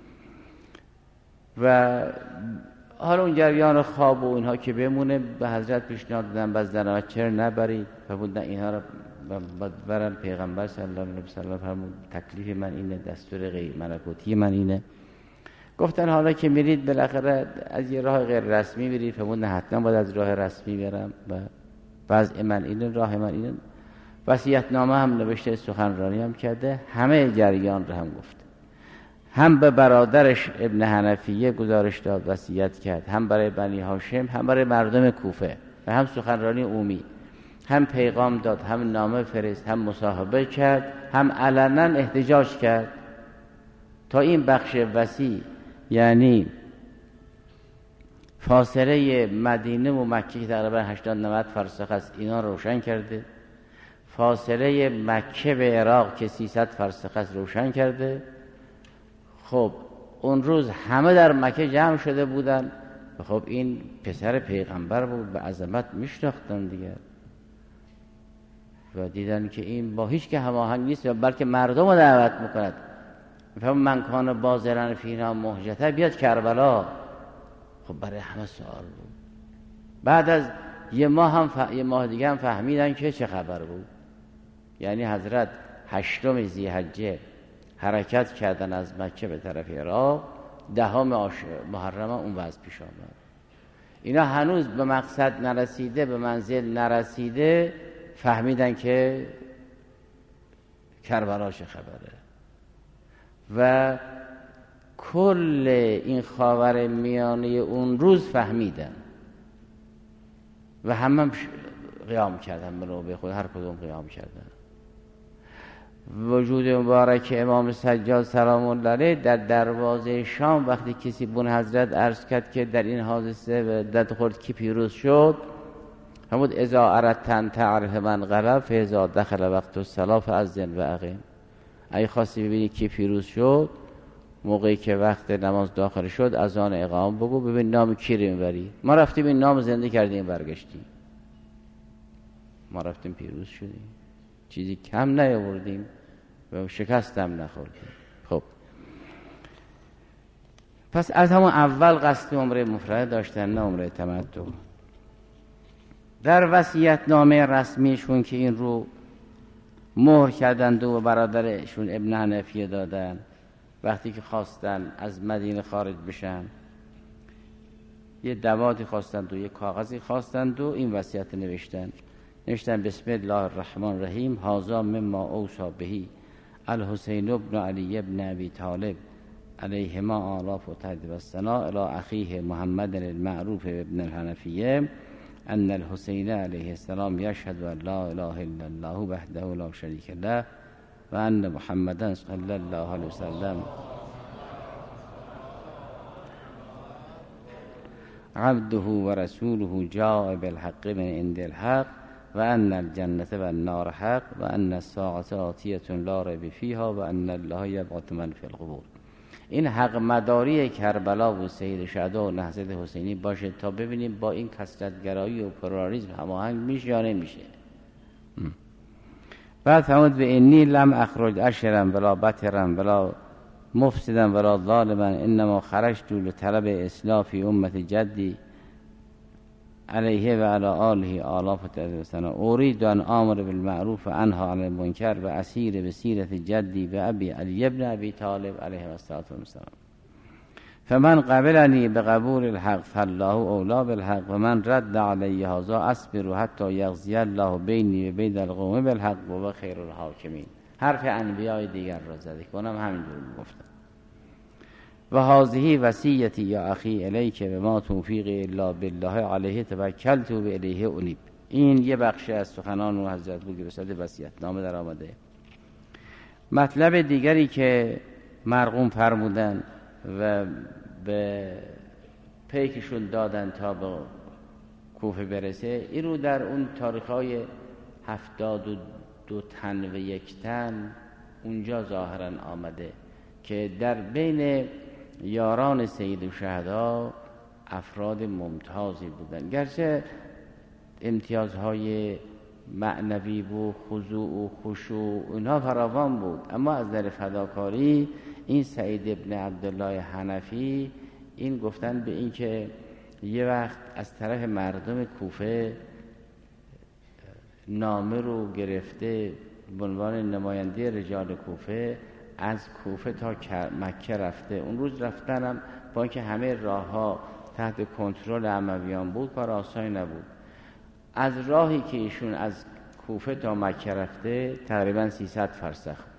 و حالا اون جریان خواب و اینها که بمونه به حضرت پیشنهاد دادن باز در چرا نبرید فرمود نه اینها رو برن. پیغمبر صلی الله علیه و سلم فرمود تکلیف من اینه، دستور غیر ملکوتی من اینه. گفتن حالا که میرید بالاخره از یه راه غیر رسمی میرید. فرمود نه حتما باید از راه رسمی برم و وضع من اینه، راه من اینه. وصیت‌نامه هم نوشته، سخنرانی هم کرده، همه جریان رو هم گفت. هم به برادرش ابن حنفیه گزارش داد، وصیت کرد، هم برای بنی هاشم، هم برای مردم کوفه و هم سخنرانی عمومی، هم پیغام داد، هم نامه فرست، هم مصاحبه کرد، هم علنا احتجاج کرد تا این بخش وسیع، یعنی فاصله مدینه و مکه که تقریبا هشتاد نود فرسخ است، اینا روشن کرده. فاصله مکه به عراق که سیصد فرسخ است روشن کرده. خب اون روز همه در مکه جمع شده بودن. خب این پسر پیغمبر بود، به عظمت میشناختن دیگه و دیدن که این با هیچ که هماهنگ نیست و بلکه مردم رو دعوت میکند. فهم من کان بازرن فینا مهجته بیاد کربلا. خب برای همه سوال بود. بعد از یه ماه هم ف... یه ماه دیگه هم فهمیدن که چه خبر بود. یعنی حضرت هشتم ذی‌حجه حرکت کردن از مکه به طرف عراق، دهم آش... محرم اون وضع پیش آمد. اینا هنوز به مقصد نرسیده، به منزل نرسیده، فهمیدن که کربلا چه خبره و کل این خاور میانه اون روز فهمیدن و همه هم قیام کردن، به نوبه خود هر کدوم قیام کردن. وجود مبارک امام سجاد سلام الله علیه در دروازه شام وقتی کسی بون حضرت عرض کرد که در این حادثه به دد خورد کی پیروز شد، همود اذا اردتن تعرف من غلب فاذا دخل وقت الصلاه فاذن و اقیم. اگه خواستی ببینی کی پیروز شد، موقعی که وقت نماز داخل شد اذان اقامت بگو، ببین نام کی رو میبری. ما رفتیم این نام زنده کردیم، برگشتیم، ما رفتیم پیروز شدیم، چیزی کم نیاوردیم و شکست هم نخوردیم. خب پس از همون اول قصد عمره مفرده داشتن، نه عمره تمتع. در وصیت‌نامه رسمیشون که این رو مهر کردند و برادرشون ابن حنفیه دادن، وقتی که خواستن از مدینه خارج بشن یه دوادی خواستند و یه کاغذی خواستند و این وصیت نوشتن. نوشتن بسم الله الرحمن الرحیم هذا مما اوصى به الحسین بن علی بن ابی طالب علیهما آلاف و تهدید و الثناء الی اخیه محمد المعروف ابن الحنفیه ان الحسین علیه السلام یشهد ان لا اله الا الله وحده لا شریک له و ان محمدا صلی الله علیه وسلم عبده و رسوله جاء بالحق من عند الحق و ان الجنة و النار حق و ان الساعة آتیة لا ریب فیها و ان الله یبعث من فی القبور. این حق مداری کربلا و سید شهدا و نهضت حسینی باشه تا ببینیم با این کثرت‌گرایی و پلوراریسم هماهنگ میشه یا نمیشه. بعد فرمود به انی لم اخرج اشرا ولا بطرا ولا مفسدا ولا ظالما انما خرجت لطلب اصلاح فی امت جدی علیه و علی آله آلاف تدرسنا اريد ان آمر بالمعروف و انها عن المنکر و اسیر بسیرت جدی و ابی علی ابن ابی طالب علیه الصلاه والسلام فمن قبلنی بقبول الحق فالله اولا بالحق و من رد علی هذا اصبر حتی یقضی الله بینی و بین القوم بالحق و خیر الحاکمین. حرف انبیاء دیگر را زده کنم همینجور گفتم. و هذه وصیتی یا اخی الیک و ما توفیق الا بالله علیه توکلت و الیه انیب. این یه بخش از سخنان و حضرت بود که به صورت وصیت‌نامه در آمده. مطلب دیگری که مرقوم فرمودن و به پیکشون دادن تا به کوفه برسه، این رو در اون تاریخ‌های هفتاد و دو تن و یک تن اونجا ظاهرا آمده که در بین یاران سید الشهدا افراد ممتازی بودن، گرچه امتیازهای معنوی بود، خضوع و خشوع اینها فراوان بود. اما از در فداکاری این سعید ابن عبدالله حنفی این گفتن به این که یه وقت از طرف مردم کوفه نامه رو گرفته به عنوان نماینده رجال کوفه از کوفه تا مکه رفته. اون روز رفتنم با اینکه همه راه ها تحت کنترل امویان بود کار آسانی نبود. از راهی که ایشون از کوفه تا مکه رفته تقریبا سیصد فرسخ بود.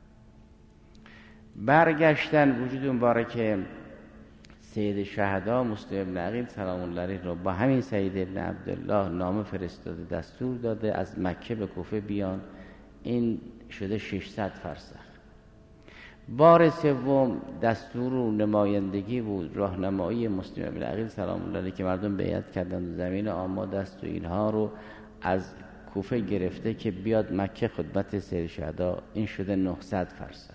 برگشتن وجود مبارک سید شهدا مسلم بن عقیل سلام الله علیه رو با همین سید ابن عبدالله نامه فرستاده، دستور داده از مکه به کوفه بیان. این شده ششصد فرسخ. بار سوم دستور و نمایندگی بود، راهنمایی مسلم بن عقیل سلام الله علیه که مردم بیعت کردند و زمین آماده است و اینها رو از کوفه گرفته که بیاد مکه خدمت سید شهدا. این شده نهصد فرسخ.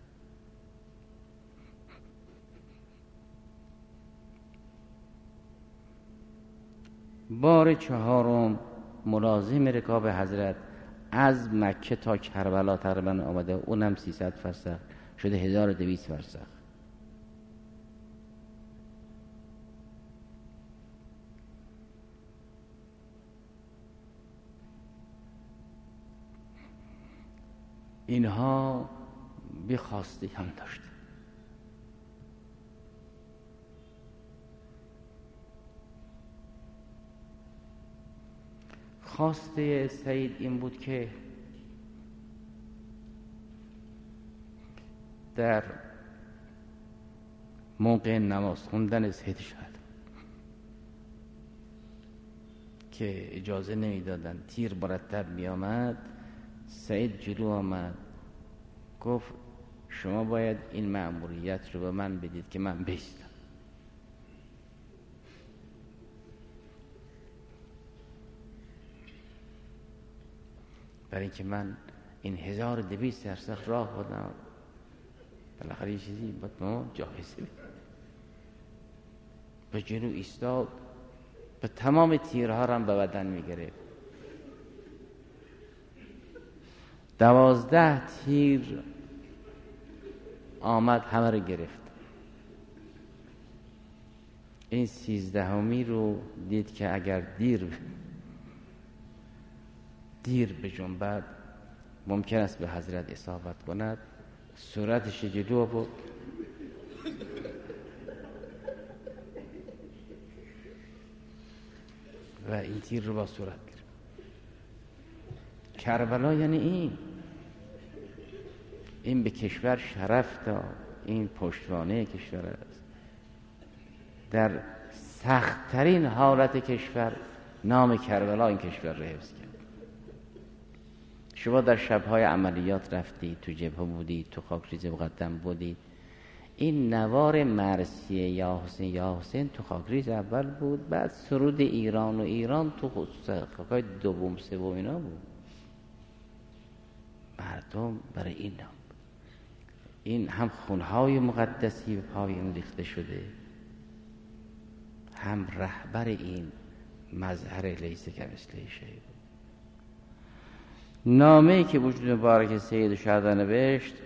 بار چهارم ملازم رکاب حضرت از مکه تا کربلا تقریبا آمده، اونم سیصد فرسخ شده هزار و دویست فرسخ. اینها بی خواسته هم داشت. خواسته سعید این بود که در موقع نماز خوندن سید شهدا که اجازه نمیدادن تیر مرتب می آمد، سعید جلو آمد گفت شما باید این مأموریت رو به من بدید که من بیستم. برای اینکه من این هزار و دویست فرسخ راه بودم، بالاخره یه چیزی باید ما جایزه بید. به جلو ایستاد، به تمام تیرها را به بدن میگرفت. دوازده تیر آمد همه رو گرفت. این سیزدهمی رو دید که اگر دیر دیر به جنبد ممکن است به حضرت اصابت کند. صورتش جلو بود و این تیر رو با صورت گرفت. کربلا یعنی این این به کشور شرف داد، این پشتوانه کشور است. در سخت‌ترین حالت کشور نام کربلا این کشور رو حفظ کرد. شما در شب‌های عملیات رفتید، تو جبهه بودید، تو خاکریز مقدم بودید. این نوار مرثیه یا حسین یا حسین تو خاکریز اول بود، بعد سرود ایران و ایران تو خاکای دوم سوم اینا بود. مردم برای این نام این هم خونهای مقدسی به پای اون ریخته شده، هم رهبر این مظهر لیس کمثله شیء. نامه‌ای که وجود مبارک سید شهدا نوشت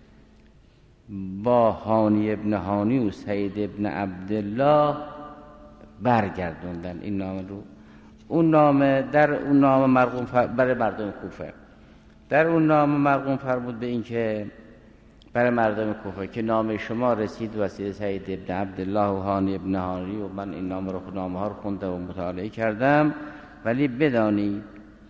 با هانی ابن هانی و سید ابن عبدالله برگردوندن این نامه رو. اون نامه در اون نامه مرقوم برای مردم کوفه، در اون نامه مرقوم فرمود به این که برای مردم کوفه که نامه شما رسید وسیله سید ابن عبدالله و هانی ابن هانی و من این نامه رو نامه ها رو خوندم و مطالعه کردم، ولی بدانید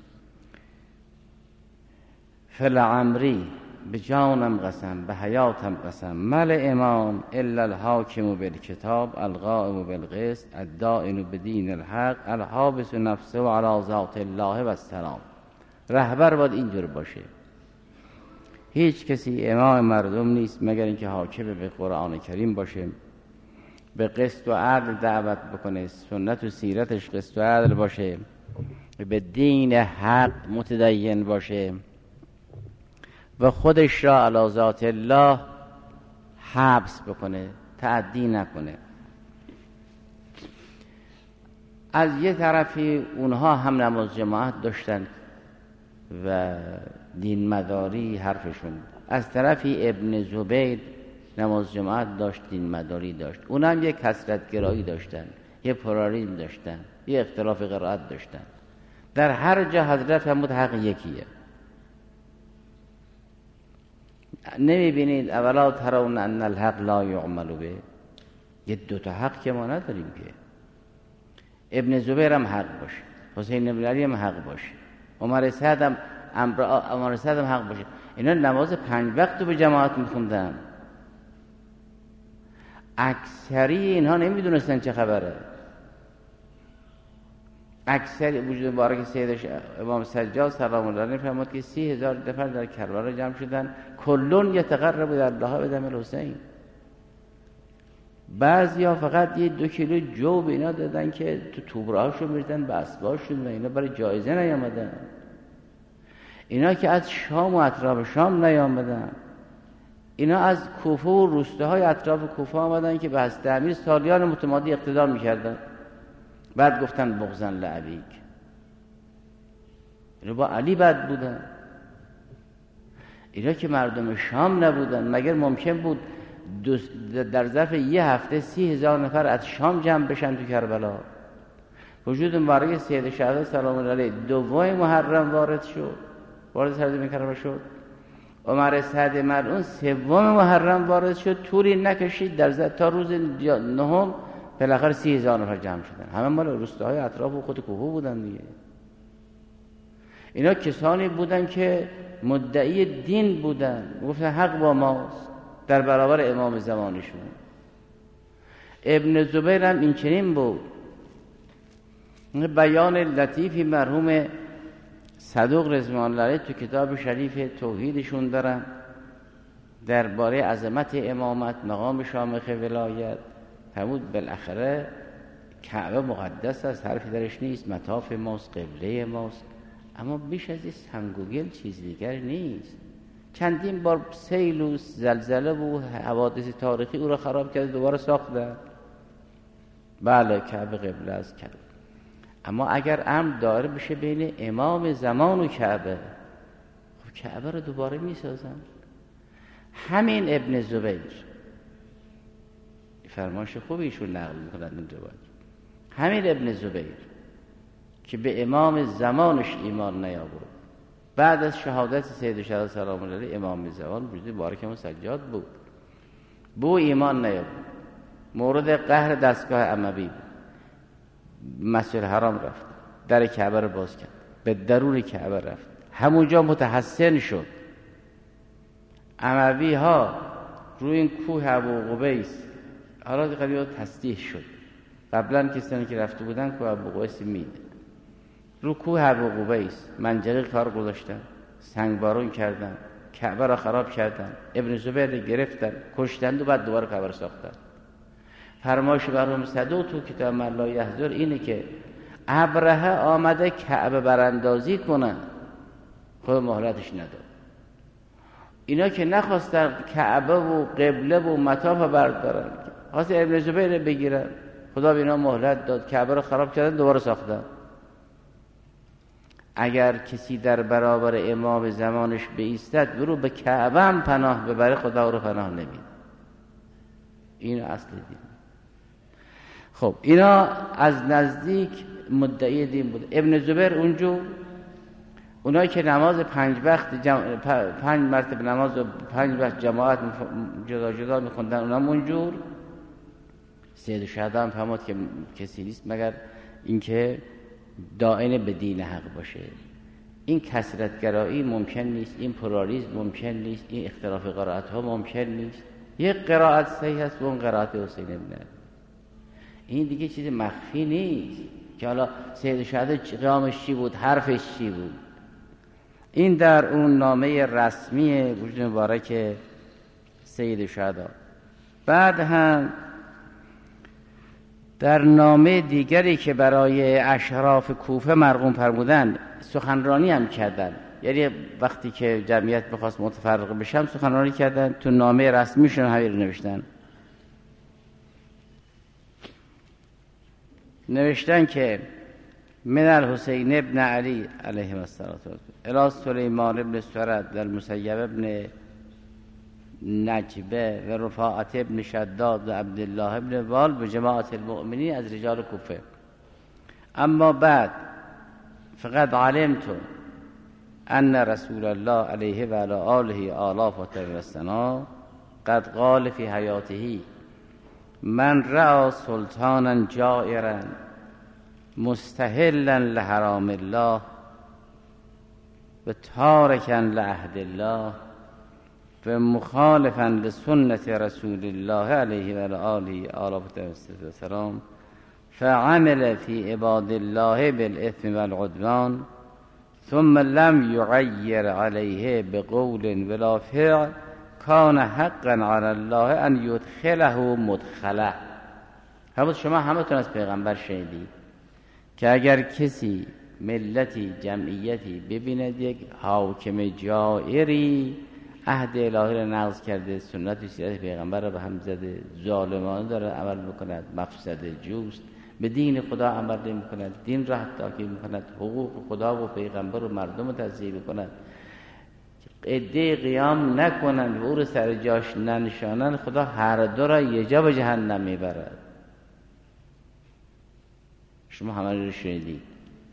فلعمری به جانم قسم به حیاتم قسم مل امام الا الحاکم بالکتاب القائم بالقسط الدائن بدین الحق الحابس نفسه و علی ذات الله و السلام. رهبر باید اینجور باشه. هیچ کسی امام مردم نیست مگر اینکه حاکم به قرآن کریم باشه، به قسط و عدل دعوت بکنه، سنت و سیرتش قسط و عدل باشه، به دین حق متدین باشه و خودش را علی ذات الله حبس بکنه، تعدی نکنه. از یه طرفی اونها هم نماز جماعت داشتن و دین مداری حرفشون. از طرفی ابن زبیر نماز جماعت داشت، دین مداری داشت. اونم یک کثرت گرایی داشتن، یه پلاریسم داشتن، یه اختلاف قرائت داشتن. در هر جا حضرت فرمود حق یکیه. نمیبینید اولا ترون ان الحق لا یعمل به؟ یه دوتا حق که ما نداریم که. ابن زبیر هم حق باشه، حسین بن علی هم حق باشه، عمر سعد هم عمر سعد هم حق باشه. اینا نماز پنج وقت رو به جماعت میخوندن. اکثری اینها نمیدونستن چه خبره. اکثر وجود مبارک سید امام سجاد سلام الله علیه فرمود که سی هزار نفر در کربلا جمع شدن، کلون یتقرب الی الله بدم الحسین. بعضیا فقط یه دو کیلو جو به اینا دادن که تو توبرهاشون میردن به اسباشون و اینا برای جایزه نیامدن. اینا که از شام و اطراف شام نیامدن، اینا از کوفه و روستاهای اطراف کوفه آمدن که به حضرت امیر سالیان متمادی اقتدا میکردن. بعد گفتن بغضن لعبیک. اینا با علی بد بودن. اینا که مردم شام نبودن، مگر ممکن بود در ظرف یه هفته سی هزار نفر از شام جمع بشن تو کربلا؟ وجود مبارک سید شهدا سلام الله علیه دوم محرم وارد شد، وارد سرزمین کربلا شد. عمر سعد ملعون سوم محرم وارد شد، طولی نکشید در ظرف تا روز نهم بالاخره سی هزار نفر جمع شدن. همه مال روستاهای اطراف و خود کوفه بودن دیگه. اینا کسانی بودن که مدعی دین بودن، گفتن حق با ماست در برابر امام زمانشون. ابن زبیر هم این چنین بود. بیان لطیفی مرحوم صدوق رضوان الله علیه تو کتاب شریف توحیدشون دارن درباره عظمت امامت، مقام شامخ ولایت. فرمود بالاخره کعبه مقدس است، حرفی درش نیست، مطاف ماست، قبله ماست، اما بیش از این سنگ و گل چیز دیگر نیست. چندین بار سیل و زلزله و حوادث تاریخی او را خراب کرده، دوباره ساختن. بله کعبه قبله است کرد، اما اگر امر داره بشه بین امام زمان و کعبه، خب کعبه رو دوباره میسازن. همین ابن زبیر فرمایش خوبی ایشون نقل میکنند این روایت. همین ابن زبیر که به امام زمانش ایمان نیاورد، بعد از شهادت سید شهدا سلام الله علیه امام زمان وجود مبارک امام سجاد بود، بو ایمان نیاورد. مورد قهر دستگاه اموی بود. مسجد حرام رفت، در کعبه رو باز کرد، به درون کعبه رفت، همونجا متحسن شد. اموی ها روی این کوه ابو قبیس حالا قبیل تصدیح شد. قبلا کسانی که رفته بودن کوه ابو قبیس میده، رو کوه ابو قبیس منجنیق کار گذاشتن، سنگبارون کردن، کعبه را خراب کردن، ابن زبیر گرفتن، کشتند و بعد دوباره کعبه را ساختن. فرمایش مرحوم صدوق تو کتاب من لا یحضر اینه که ابرهه آمده کعبه براندازی کنن، خود مهلتش نداد. اینا که نخواستن کعبه و قبله و مطاف بردارن، خواست ابن زبیر بگیرن، خدا به اینا مهلت داد، کعبه رو خراب کردن، دوباره ساختن. اگر کسی در برابر امام زمانش بایستد برو به کعبه هم پناه ببره، خدا رو پناه نمیده. این اصل دین. خب اینا از نزدیک مدعی دین بود. ابن زبیر اونجور، اونایی که نماز پنج وقت جم... پنج مرتبه نماز و پنج وقت جماعت جدا جدا میخوندن، اونام اونجور. سید شهدا هم فرمود که کسی نیست مگر اینکه داعن به دین حق باشه. این کثرت‌گرایی ممکن نیست، این پلاریسم ممکن نیست، این اختلاف قرائت ها ممکن نیست. یک قرائت صحیح است و اون قرائت حسین ابن علی. این دیگه چیز مخفی نیست که حالا سید شهدا قیامش چی بود، حرفش چی بود. این در اون نامه رسمی وجود مبارک سید شهدا. بعد هم در نامه دیگری که برای اشراف کوفه مرقوم فرمودند سخنرانی هم کردند. یعنی وقتی که جمعیت بخواست متفرق بشن سخنرانی کردند، تو نامه رسمیشون همین رو نوشتن. نوشتن که من الحسین ابن علی علیه السلام الی سلیمان ابن سرد و المسیب ابن نجبه و رفاعت ابن شداد و عبدالله ابن وال به جماعت المؤمنین از رجال کوفه. اما بعد فقد علمتم ان رسول الله علیه و علی آله آلاف و تبرستنا قد قال فی حیاته من رأى سلطانا جائرا مستحلا لحرام الله و تارکا لعهد الله و مخالفا لسنت رسول الله علیه و علی آله آلاف و سلام فعمل فی عباد الله بالاثم والعدوان ثم لم يغير عليه بقول ولا فعل کان حقا علی الله ان یدخله مدخله. همون شما همتون از پیغمبر شنیدید که اگر کسی ملتی جمعیتی ببیند یک حاکم جائری عهد الهی را نقض کرده، سنت و سیرت پیغمبر را به هم زده، ظالمانه داره عمل میکند، مفسده جوست، به دین خدا عمل نمیکند، دین را تاکید میکند، حقوق خدا و پیغمبر و مردم را تضییع میکند، عده قیام نکنند و او را سر جاش ننشانند، خدا هر دو را یه جا به جهنم میبرد. شما همه رو شنیدید.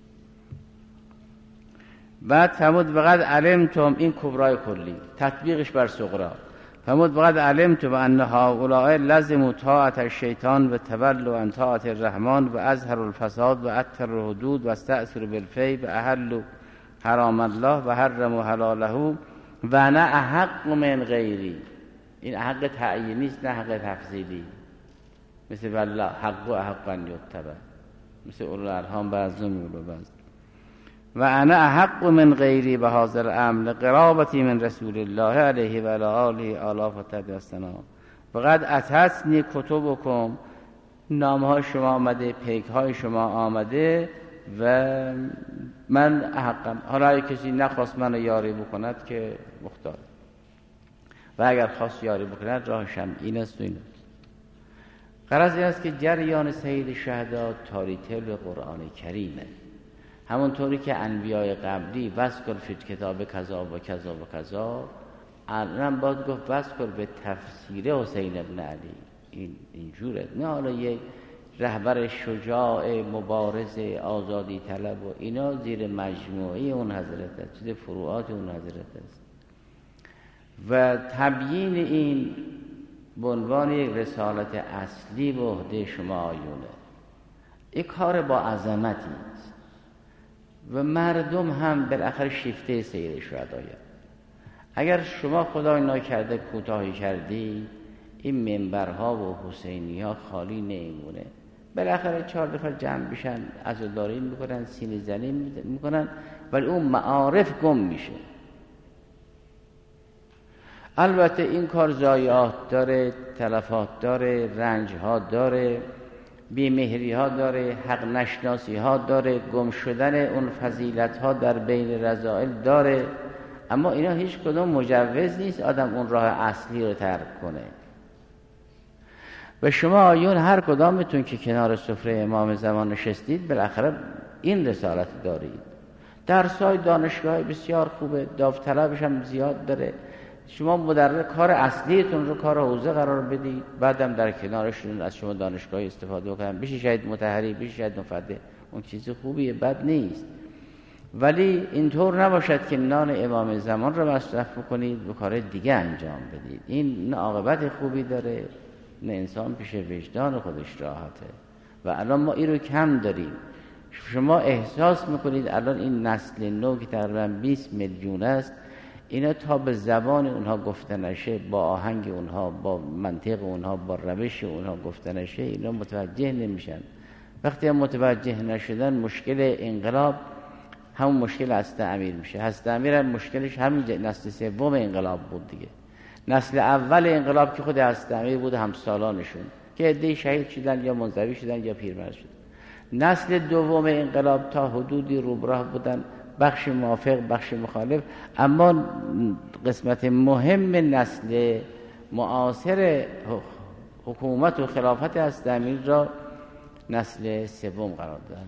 بعد فرمود وقد علمتم، این کبرای کلی تطبیقش بر صغرا، فرمود وقد علمتم ان هؤلاء لزموا طاعت الشیطان و تولوا عن طاعت الرحمن و اظهروا الفساد و اکثروا الحدود و استأثروا بالفی و احلوا حرام الله و حرموا حلاله و نه احق من غیری. این حق تعیینی است نه حق تفضیلی، مثل والله حق و احق ان یتبع، مثل اولو الارحام بعضهم اولو بعض. و انا احق من غیری به هذا الامر قرابتی من رسول الله علیه و آله آلاف و تبستنا فقد اتتنی کتبکم، نامهای شما آمده، پیکهای شما آمده و من احقم. حالا اگه کسی نخواست من یاری بکند که مختار، و اگر خواست یاری بکند راهشم این است و این است. غرض این است که جریان سید شهدا تاریتل قرآن کریمه، همونطوری که انبیاء قبلی وذکر فی کتاب کذا و کذا و کذا، الان باید گفت وذکر به تفسیر حسین ابن علی. این اینجوره، نه حالا یک رهبر شجاع مبارز آزادی طلب و اینا زیر مجموعه اون حضرت است، زیر فروعات اون حضرت است. و تبیین این به عنوان یک رسالت اصلی به عهده شما آیونه، این کار با عظمتی است و مردم هم بالاخره شیفته سیر شهدایند. اگر شما خدای ناکرده کوتاهی کردی، این منبرها و حسینی ها خالی نمیمونه. بالاخره چهار دفعه جمع بشن، عزاداری میکنن، سینه زنی میکنن، ولی اون معارف گم میشه. البته این کار ضایعات داره، تلفات داره، رنج ها داره، بیمهری ها داره، حق نشناسی ها داره، گم شدن اون فضیلت ها در بین رذائل داره، اما اینا هیچ کدوم مجوز نیست آدم اون راه اصلی رو ترک کنه. و شما آیون هر کدامتون که کنار سفره امام زمان نشستید بالاخره این رسالت دارید. درسای دانشگاه بسیار خوبه، داوطلبش هم زیاد داره. شما مدرس کار اصلیتون رو کار حوزه قرار بدید، بعدم در کنارشون از شما دانشگاهی استفاده کنن، بشی شاید مطهری، بشی شاید مفده، اون چیز خوبیه، بد نیست. ولی اینطور نباشد که نان امام زمان رو مصرف کنید و کار دیگه انجام بدید. این نه عاقبت خوبی داره، نه انسان پیش وجدان خودش راحته. و الان ما این رو کم داریم. شما احساس میکنید الان این نسل نو که تقریبا بیست میلیون است، اینا تا به زبان اونها گفته نشه، با آهنگ اونها، با منطق اونها، با روش اونها گفته نشه، اینا متوجه نمیشن. وقتی هم متوجه نشدن، مشکل انقلاب همون مشکل هسته امیر میشه. هسته امیر هم مشکلش همین نسل سوم انقلاب بود دیگه. نسل اول انقلاب که خود هسته امیر بود، همسالانشون که عده‌ای شهید شدن یا منزوی شدن یا پیرمرد شدن. نسل دوم انقلاب تا حدودی روبراه بودن، بخش موافق، بخش مخالف، اما قسمت مهم نسل معاصر حکومت و خلافت هسته امیر را نسل سوم قرار دادن.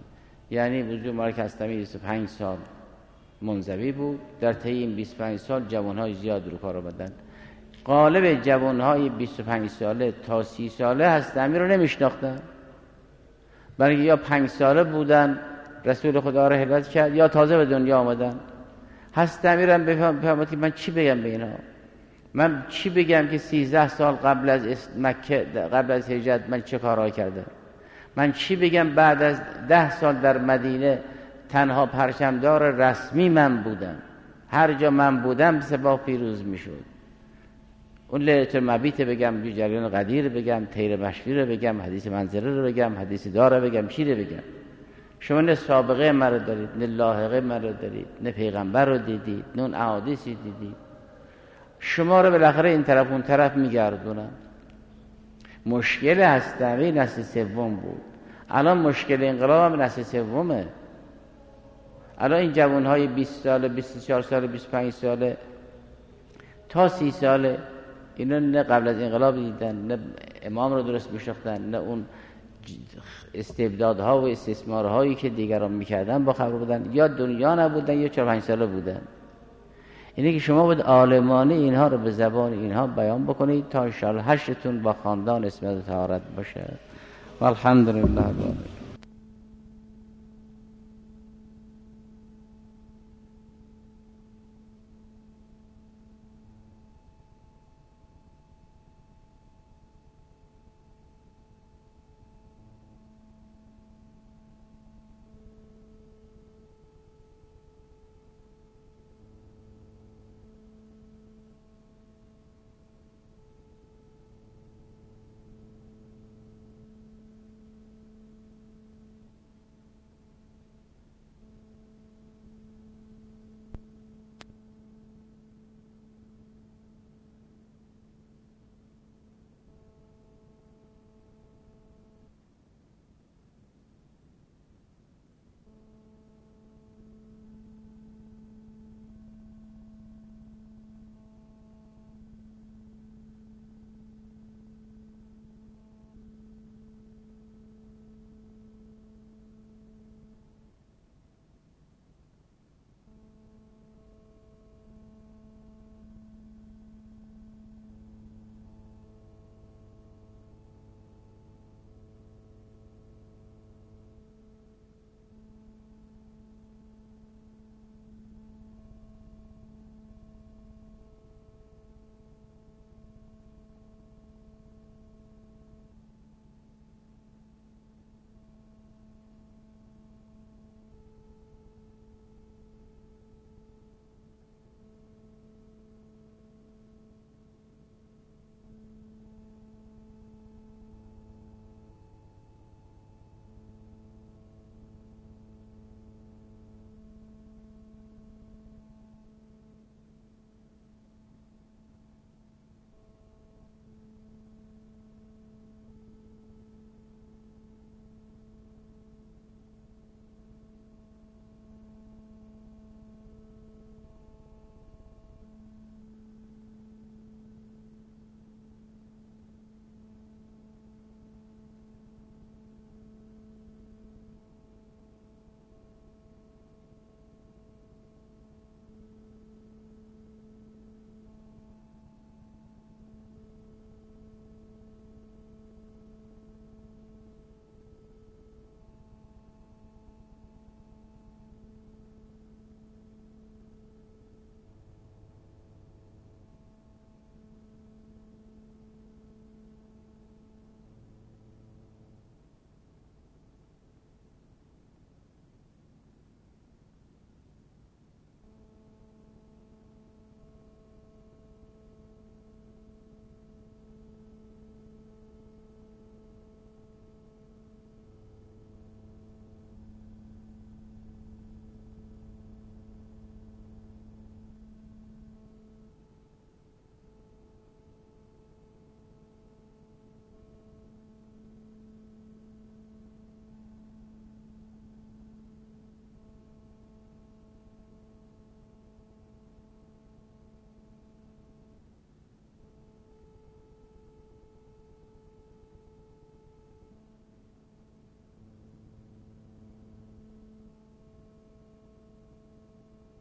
یعنی بزرگ مالک هستمی بیست و پنج سال منزوی بود، در طی این بیست و پنج سال جوانهای زیاد رو کار آمدن. غالب جوانهای بیست و پنج ساله تا سی ساله هستمی رو نمیشناختن، بلکه یا پنج ساله بودن رسول خدا رو هدایت کرد یا تازه به دنیا آمدن. هستمی رو بفهمد که من چی بگم به اینا، من چی بگم که سیزده سال قبل از مکه قبل از هجرت من چه کارها کردم، من چی بگم بعد از ده سال در مدینه تنها پرچمدار رسمی من بودم، هر جا من بودم سپاه پیروز میشد. اون لیلة المبیت بگم، جریان قدیر بگم، تیر مشوی رو بگم، حدیث منظره رو بگم، حدیث داره بگم، چی رو بگم؟ شما نه سابقه من رو دارید، نه لاحقه من رو دارید، نه پیغمبر رو دیدید، نه اون احادیثی دیدید. شما رو بالاخره این طرف اون طرف میگردونم. مشکل هستمی نسل سوم بود، الان مشکل انقلاب هم نسل سومه. الان این جوانهای بیست ساله، بیست و چهار ساله، بیست و پنج ساله تا سی ساله، اینا نه قبل از انقلاب دیدن، نه امام رو درست میشناختن، نه اون استبدادها و استثمارهایی که دیگران میکردن با خبر بودن، یا دنیا نبودن یا چهار پنج ساله بودن. اینه که شما باید عالمانه اینها رو به زبان اینها بیان بکنید تا انشاءالله حشرتون با خاندان اسمت و طهارت باشه. والحمدلله.